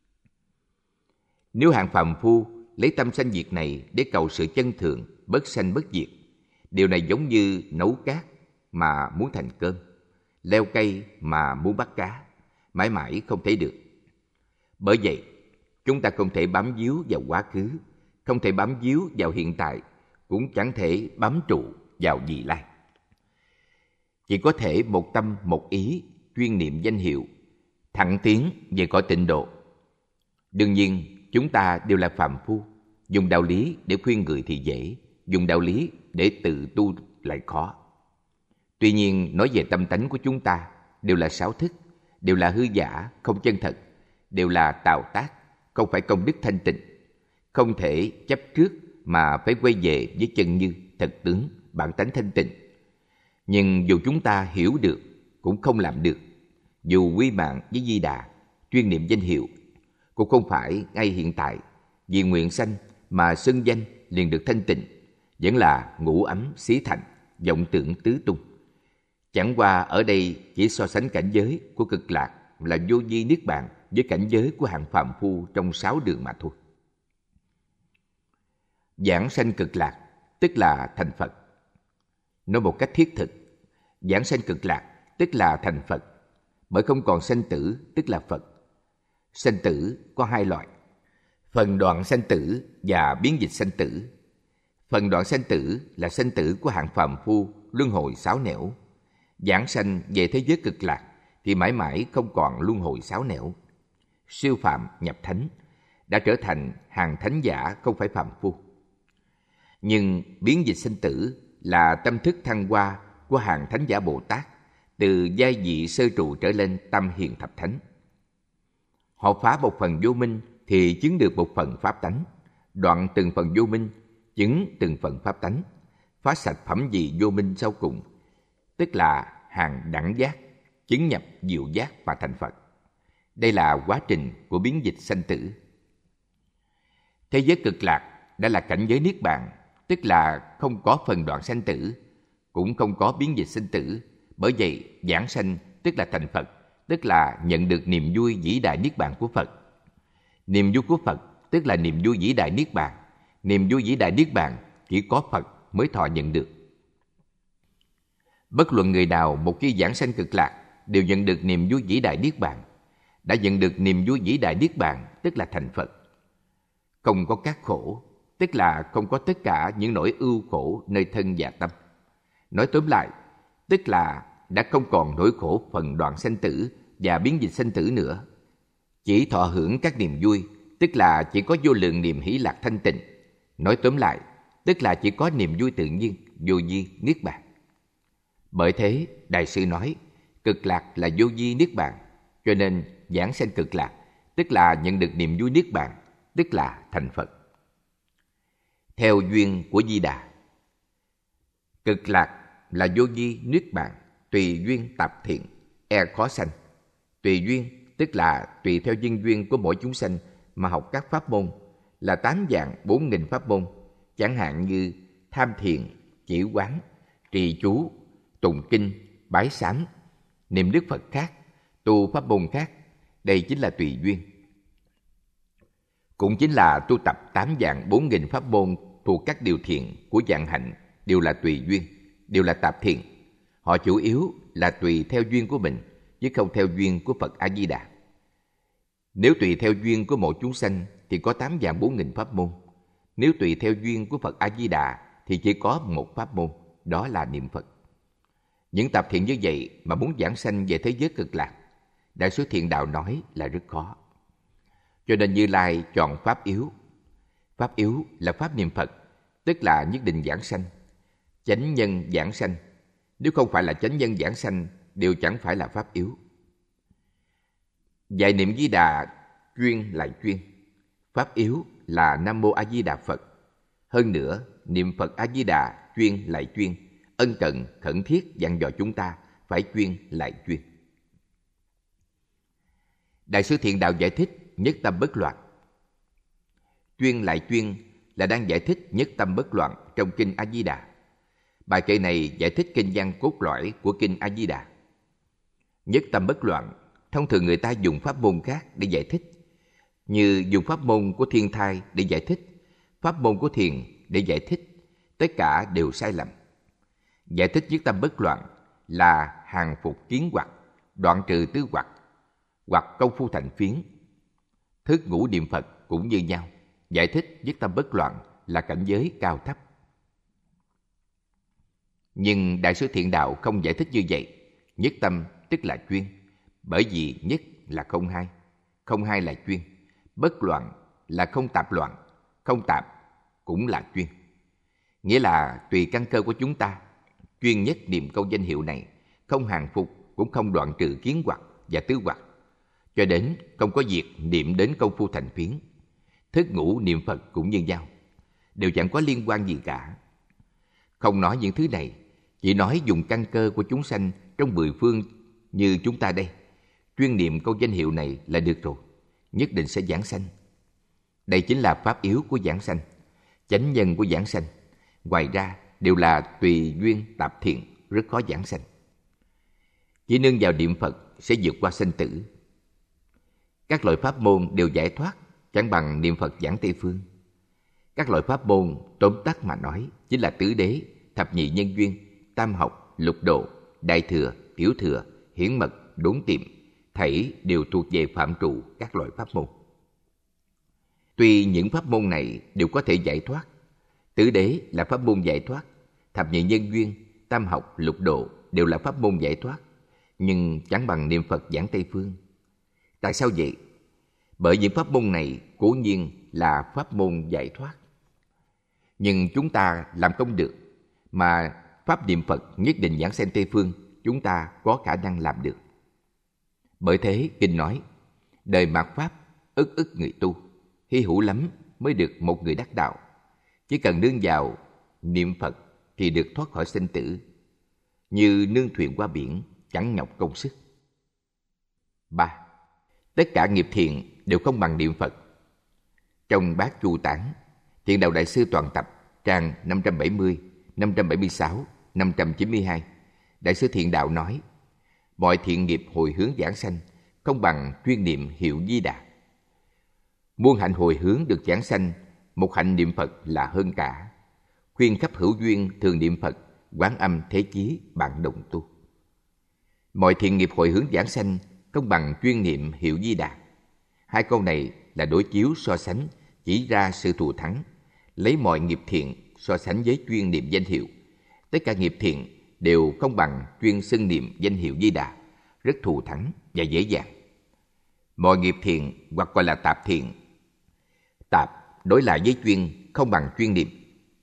Speaker 1: Nếu hạng phàm phu lấy tâm sanh diệt này để cầu sự chân thường, bất sanh bất diệt, điều này giống như nấu cát mà muốn thành cơm, leo cây mà muốn bắt cá, mãi mãi không thể được. Bởi vậy, chúng ta không thể bám víu vào quá khứ, không thể bám víu vào hiện tại, cũng chẳng thể bám trụ vào vị lai. Chỉ có thể một tâm một ý chuyên niệm danh hiệu, thẳng tiến về cõi tịnh độ. Đương nhiên, chúng ta đều là phàm phu, dùng đạo lý để khuyên người thì dễ, dùng đạo lý để tự tu lại khó. Tuy nhiên, nói về tâm tánh của chúng ta, đều là 6 thức, đều là hư giả, không chân thật, đều là tào tác, không phải công đức thanh tịnh. Không thể chấp trước mà phải quay về với chân như, thật tướng, bản tánh thanh tịnh. Nhưng dù chúng ta hiểu được, cũng không làm được. Dù quy mạng với Di Đà, chuyên niệm danh hiệu, cũng không phải ngay hiện tại, vì nguyện sanh mà xưng danh liền được thanh tịnh, vẫn là ngũ ấm xí thành, vọng tưởng tứ tung. Chẳng qua ở đây chỉ so sánh cảnh giới của cực lạc là vô vi niết bàn với cảnh giới của hạng phàm phu trong 6 đường mà thôi. Giảng sanh cực lạc tức là thành Phật. Nói một cách thiết thực, giảng sanh cực lạc tức là thành Phật, bởi không còn sanh tử tức là Phật. Sanh tử có 2 loại: phần đoạn sanh tử và biến dịch sanh tử. Phần đoạn sanh tử là sanh tử của hạng phàm phu luân hồi 6 nẻo. Giảng sanh về thế giới cực lạc thì mãi mãi không còn luân hồi 6 nẻo. Siêu phàm nhập thánh, đã trở thành hàng thánh giả, không phải phàm phu. Nhưng biến dịch sanh tử là tâm thức thăng hoa của hàng thánh giả Bồ Tát, từ giai vị sơ trụ trở lên tam hiền thập thánh. Họ phá một phần vô minh thì chứng được một phần pháp tánh, đoạn từng phần vô minh, chứng từng phần pháp tánh, phá sạch phẩm vị vô minh sau cùng, tức là hàng đẳng giác, chứng nhập diệu giác và thành Phật. Đây là quá trình của biến dịch sanh tử. Thế giới cực lạc đã là cảnh giới niết bàn, tức là không có phần đoạn sanh tử, cũng không có biến dịch sinh tử. Bởi vậy, giảng sanh tức là thành Phật, tức là nhận được niềm vui vĩ đại niết bàn của Phật. Niềm vui của Phật tức là niềm vui vĩ đại niết bàn. Niềm vui vĩ đại niết bàn chỉ có Phật mới thọ nhận được. Bất luận người nào một khi giảng sanh cực lạc đều nhận được niềm vui vĩ đại niết bàn. Đã nhận được niềm vui vĩ đại niết bàn tức là thành Phật. Không có các khổ, tức là không có tất cả những nỗi ưu khổ nơi thân và tâm. Nói tóm lại, tức là đã không còn nỗi khổ phần đoạn sanh tử và biến dịch sanh tử nữa. Chỉ thọ hưởng các niềm vui, tức là chỉ có vô lượng niềm hỷ lạc thanh tịnh. Nói tóm lại, tức là chỉ có niềm vui tự nhiên, vô vi, niết bàn. Bởi thế, Đại sư nói, cực lạc là vô vi niết bàn, cho nên giảng sanh cực lạc, tức là nhận được niềm vui niết bàn, tức là thành Phật. Theo duyên của Di Đà, cực lạc là vô vi niết bàn, tùy duyên tạp thiện, khó sanh. Tùy duyên tức là tùy theo nhân duyên của mỗi chúng sanh mà học các pháp môn, là 8 vạn 4.000 pháp môn, chẳng hạn như tham thiền, chỉ quán, trì chú, tụng kinh, bái sám, niệm Đức Phật khác, tu pháp môn khác. Đây chính là tùy duyên. Cũng chính là tu tập 8 vạn 4.000 pháp môn thuộc các điều thiện của vạn hạnh đều là tùy duyên, đều là tạp thiện. Họ chủ yếu là tùy theo duyên của mình, chứ không theo duyên của Phật A-di-đà. Nếu tùy theo duyên của mỗi chúng sanh thì có 8 vạn 4.000 pháp môn. Nếu tùy theo duyên của Phật A-di-đà thì chỉ có một pháp môn, đó là niệm Phật. Những tạp thiện như vậy mà muốn giảng sanh về thế giới cực lạc, Đại sư Thiện Đạo nói là rất khó. Cho nên Như Lai chọn pháp yếu. Pháp yếu là pháp niệm Phật, tức là nhất định giảng sanh. Chánh nhân giảng sanh, nếu không phải là chánh nhân giảng sanh, đều chẳng phải là pháp yếu. Dạy niệm Di Đà chuyên lại chuyên. Pháp yếu là Nam Mô A Di Đà Phật. Hơn nữa, niệm Phật A Di Đà chuyên lại chuyên, ân cần khẩn thiết dặn dò chúng ta phải chuyên lại chuyên. Đại sư Thiện Đạo giải thích nhất tâm bất loạn. Chuyên lại chuyên là đang giải thích nhất tâm bất loạn trong kinh A Di Đà. Bài kệ này giải thích kinh văn cốt lõi của kinh A Di Đà. Nhất tâm bất loạn, thông thường người ta dùng pháp môn khác để giải thích, như dùng pháp môn của thiên thai để giải thích, pháp môn của thiền để giải thích, tất cả đều sai lầm. Giải thích nhất tâm bất loạn là hàng phục kiến hoặc, đoạn trừ tứ hoặc công phu thành phiến. Thức ngũ niệm Phật cũng như nhau, giải thích nhất tâm bất loạn là cảnh giới cao thấp. Nhưng Đại sư Thiện Đạo không giải thích như vậy. Nhất tâm tức là chuyên, bởi vì nhất là không hai, không hai là chuyên. Bất loạn là không tạp loạn, không tạp cũng là chuyên. Nghĩa là tùy căn cơ của chúng ta, chuyên nhất niệm câu danh hiệu này, không hàng phục cũng không đoạn trừ kiến hoặc và tứ hoặc, cho đến không có việc niệm đến công phu thành phiến. Thức ngũ niệm Phật cũng như nhau, đều chẳng có liên quan gì cả. Không nói những thứ này, chỉ nói dùng căn cơ của chúng sanh trong 10 phương như chúng ta đây, chuyên niệm câu danh hiệu này là được rồi, nhất định sẽ giảng sanh. Đây chính là pháp yếu của giảng sanh, chánh nhân của giảng sanh. Ngoài ra đều là tùy duyên tạp thiện, rất khó giảng sanh. Chỉ nương vào niệm Phật sẽ vượt qua sanh tử. Các loại pháp môn đều giải thoát, chẳng bằng niệm Phật giảng Tây Phương. Các loại pháp môn tóm tắt mà nói chính là tứ đế, thập nhị nhân duyên, tam học, lục độ, đại thừa, tiểu thừa, hiển mật, đốn tiệm, thảy đều thuộc về phạm trụ các loại pháp môn. Tuy những pháp môn này đều có thể giải thoát, tứ đế là pháp môn giải thoát, thập nhị nhân duyên, tam học, lục độ đều là pháp môn giải thoát, nhưng chẳng bằng niệm Phật giảng Tây Phương. Tại sao vậy? Bởi những pháp môn này cố nhiên là pháp môn giải thoát, nhưng chúng ta làm không được, mà pháp niệm Phật nhất định giảng sanh Tây Phương chúng ta có khả năng làm được. Bởi thế kinh nói, đời mạt Pháp ức ức người tu, hy hữu lắm mới được một người đắc đạo. Chỉ cần nương vào niệm Phật thì được thoát khỏi sinh tử, như nương thuyền qua biển, chẳng nhọc công sức. 3. Tất cả nghiệp thiện đều không bằng niệm Phật. Trong Bát Chu Tán, Thiện Đạo Đại Sư Toàn Tập, trang 570, 576, 592, Đại sư Thiện Đạo nói, mọi thiện nghiệp hồi hướng giảng sanh không bằng chuyên niệm hiệu Di Đà. Muôn hạnh hồi hướng được giảng sanh, một hạnh niệm Phật là hơn cả. Khuyên khắp hữu duyên thường niệm Phật, Quán Âm Thế Chí bạn đồng tu. Mọi thiện nghiệp hồi hướng giảng sanh không bằng chuyên niệm hiệu Di Đà. Hai câu này là đối chiếu so sánh, chỉ ra sự thù thắng. Lấy mọi nghiệp thiện so sánh với chuyên niệm danh hiệu. Tất cả nghiệp thiện đều không bằng chuyên xưng niệm danh hiệu Di Đà, rất thù thắng và dễ dàng. Mọi nghiệp thiện hoặc gọi là tạp thiện. Tạp đối lại với chuyên không bằng chuyên niệm.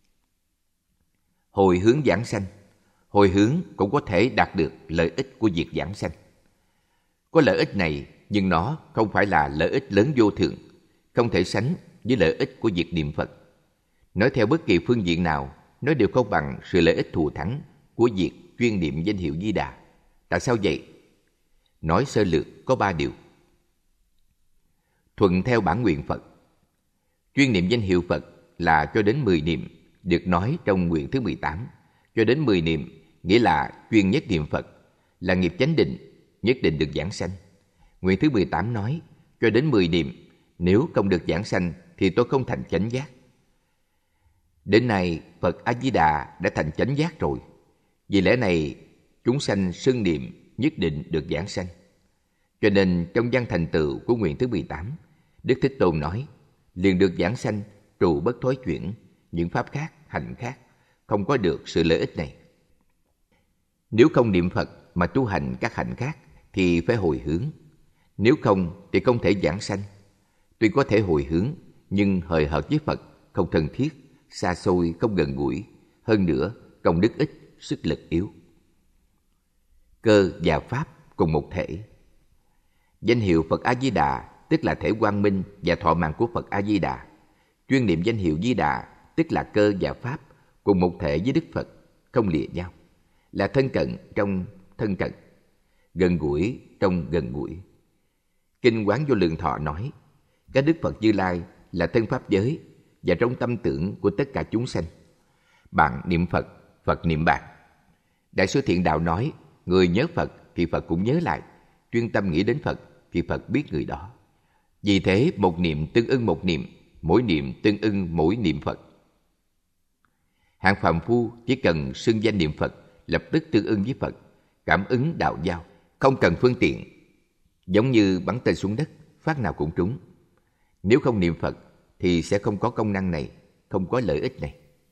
Speaker 1: Hồi hướng giảng sanh. Hồi hướng cũng có thể đạt được lợi ích của việc giảng sanh. Có lợi ích này, nhưng nó không phải là lợi ích lớn vô thượng, không thể sánh với lợi ích của việc niệm Phật. Nói theo bất kỳ phương diện nào, nó đều không bằng sự lợi ích thù thắng của việc chuyên niệm danh hiệu Di Đà. Tại sao vậy? Nói sơ lược có 3 điều. Thuận theo bản nguyện Phật. Chuyên niệm danh hiệu Phật là cho đến 10 niệm, được nói trong nguyện thứ 18. Cho đến 10 niệm nghĩa là chuyên nhất niệm Phật, là nghiệp chánh định, nhất định được giảng sanh. Nguyện thứ 18 nói, cho đến 10 niệm, nếu không được giảng sanh thì tôi không thành chánh giác. Đến nay, Phật A-di-đà đã thành chánh giác rồi. Vì lẽ này, chúng sanh xưng niệm nhất định được giảng sanh. Cho nên trong văn thành tựu của nguyện thứ 18, Đức Thích Tôn nói, liền được giảng sanh, trụ bất thối chuyển, những pháp khác, hành khác, không có được sự lợi ích này. Nếu không niệm Phật mà tu hành các hạnh khác thì phải hồi hướng. Nếu không thì không thể giảng sanh. Tuy có thể hồi hướng, nhưng hời hợt với Phật, không thân thiết, xa xôi, không gần gũi. Hơn nữa, công đức ít, sức lực yếu. Cơ và pháp cùng một thể. Danh hiệu Phật A-di-đà tức là thể quang minh và thọ mạng của Phật A-di-đà. Chuyên niệm danh hiệu Di Đà tức là cơ và pháp cùng một thể với Đức Phật, không lìa nhau, là thân cận trong thân cận, gần gũi trong gần gũi. Kinh Quán Vô Lượng Thọ nói, các Đức Phật Như Lai là thân pháp giới và trong tâm tưởng của tất cả chúng sanh. Bạn niệm Phật, Phật niệm bạn. Đại sư Thiện Đạo nói, người nhớ Phật thì Phật cũng nhớ lại, chuyên tâm nghĩ đến Phật thì Phật biết người đó. Vì thế một niệm tương ưng một niệm, mỗi niệm tương ưng mỗi niệm Phật. Hạng phàm phu chỉ cần xưng danh niệm Phật, lập tức tương ưng với Phật, cảm ứng đạo giao, không cần phương tiện. Giống như bắn tên xuống đất, phát nào cũng trúng. Nếu không niệm Phật thì sẽ không có công năng này, không có lợi ích này.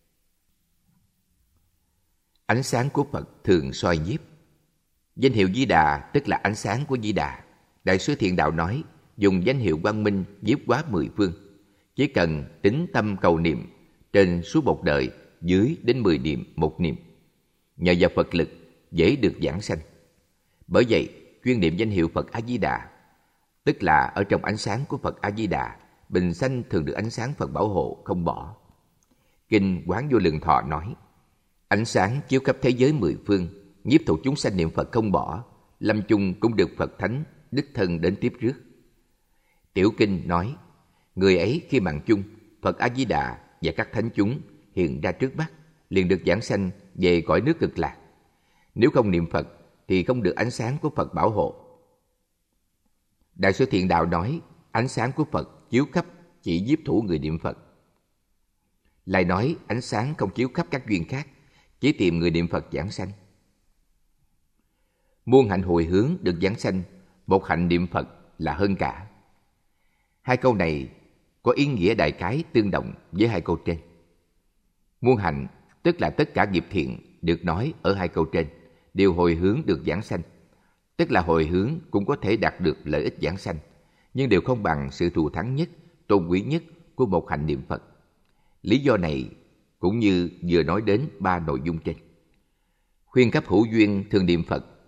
Speaker 1: Ánh sáng của Phật thường soi nhiếp. Danh hiệu Di Đà tức là ánh sáng của Di Đà. Đại sư Thiện Đạo nói, dùng danh hiệu quang minh nhiếp hóa 10 phương. Chỉ cần tín tâm cầu niệm, trên suốt một đời, dưới đến 10 niệm một niệm. Nhờ vào Phật lực, dễ được giảng sanh. Bởi vậy, chuyên niệm danh hiệu Phật A-di-đà, tức là ở trong ánh sáng của Phật A-di-đà, bình sanh thường được ánh sáng Phật bảo hộ, không bỏ. Kinh Quán Vô Lượng Thọ nói, ánh sáng chiếu khắp thế giới 10 phương, nhiếp thụ chúng sanh niệm Phật không bỏ, lâm chung cũng được Phật Thánh, đích thân đến tiếp rước. Tiểu Kinh nói, người ấy khi mạng chung, Phật A-di-đà và các thánh chúng hiện ra trước mắt, liền được giảng sanh về cõi nước Cực Lạc. Nếu không niệm Phật thì không được ánh sáng của Phật bảo hộ. Đại sư Thiện Đạo nói, ánh sáng của Phật chiếu khắp chỉ nhiếp thủ người niệm Phật. Lại nói, ánh sáng không chiếu khắp các duyên khác, chỉ tìm người niệm Phật giảng sanh. Muôn hạnh hồi hướng được giảng sanh, một hạnh niệm Phật là hơn cả. Hai câu này có ý nghĩa đại khái tương đồng với hai câu trên. Muôn hạnh tức là tất cả nghiệp thiện được nói ở hai câu trên đều hồi hướng được giảng sanh, tức là hồi hướng cũng có thể đạt được lợi ích giảng sanh, nhưng đều không bằng sự thù thắng nhất, tôn quý nhất của một hạnh niệm Phật. Lý do này cũng như vừa nói đến 3 nội dung trên. Khuyên khắp hữu duyên thường niệm Phật,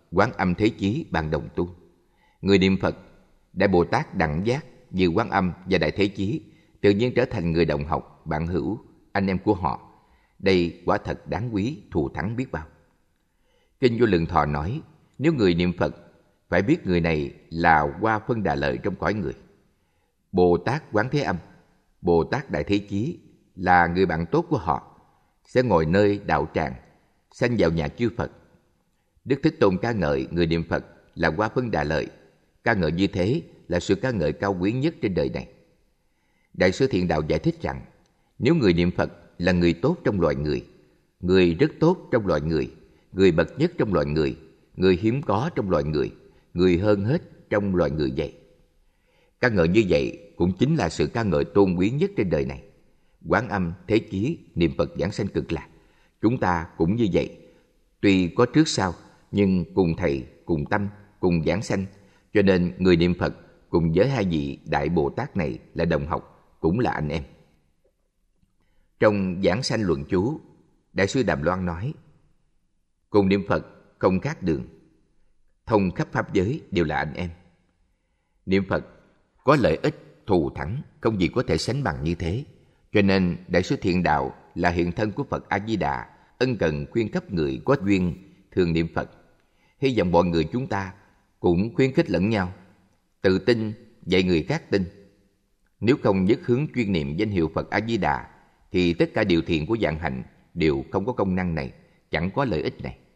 Speaker 1: Quán Âm Thế Chí bạn đồng tu. Người niệm Phật, Đại Bồ Tát đẳng giác như Quán Âm và Đại Thế Chí tự nhiên trở thành người đồng học, bạn hữu, anh em của họ. Đây quả thật đáng quý, thù thắng biết bao. Kinh Vô Lượng Thọ nói, nếu người niệm Phật, phải biết người này là Hoa Phân Đà Lợi trong cõi người. Bồ Tát Quán Thế Âm, Bồ Tát Đại Thế Chí là người bạn tốt của họ, sẽ ngồi nơi đạo tràng, sanh vào nhà chư Phật. Đức Thế Tôn ca ngợi người niệm Phật là Hoa Phân Đà Lợi. Ca ngợi như thế là sự ca ngợi cao quý nhất trên đời này. Đại sư Thiện Đạo giải thích rằng, nếu người niệm Phật là người tốt trong loài người rất tốt trong loài người bậc nhất trong loài người hiếm có trong loài người hơn hết trong loài người vậy. Ca ngợi như vậy cũng chính là sự ca ngợi tôn quý nhất trên đời này. Quán Âm, Thế Chí, niệm Phật giảng sanh Cực Lạc, chúng ta cũng như vậy. Tuy có trước sau, nhưng cùng thầy, cùng tâm, cùng giảng sanh, cho nên người niệm Phật cùng với hai vị Đại Bồ Tát này là đồng học, cũng là anh em. Trong Giảng Sanh Luận Chú, Đại sư Đàm Loan nói, cùng niệm Phật không khác đường, thông khắp pháp giới đều là anh em. Niệm Phật có lợi ích thù thắng, không gì có thể sánh bằng như thế. Cho nên Đại sư Thiện Đạo là hiện thân của Phật A Di Đà, ân cần khuyên khắp người có duyên thường niệm Phật. Hy vọng mọi người chúng ta cũng khuyến khích lẫn nhau, tự tin dạy người khác tin. Nếu không nhất hướng chuyên niệm danh hiệu Phật A Di Đà thì tất cả điều thiện của vạn hạnh đều không có công năng này, chẳng có lợi ích này.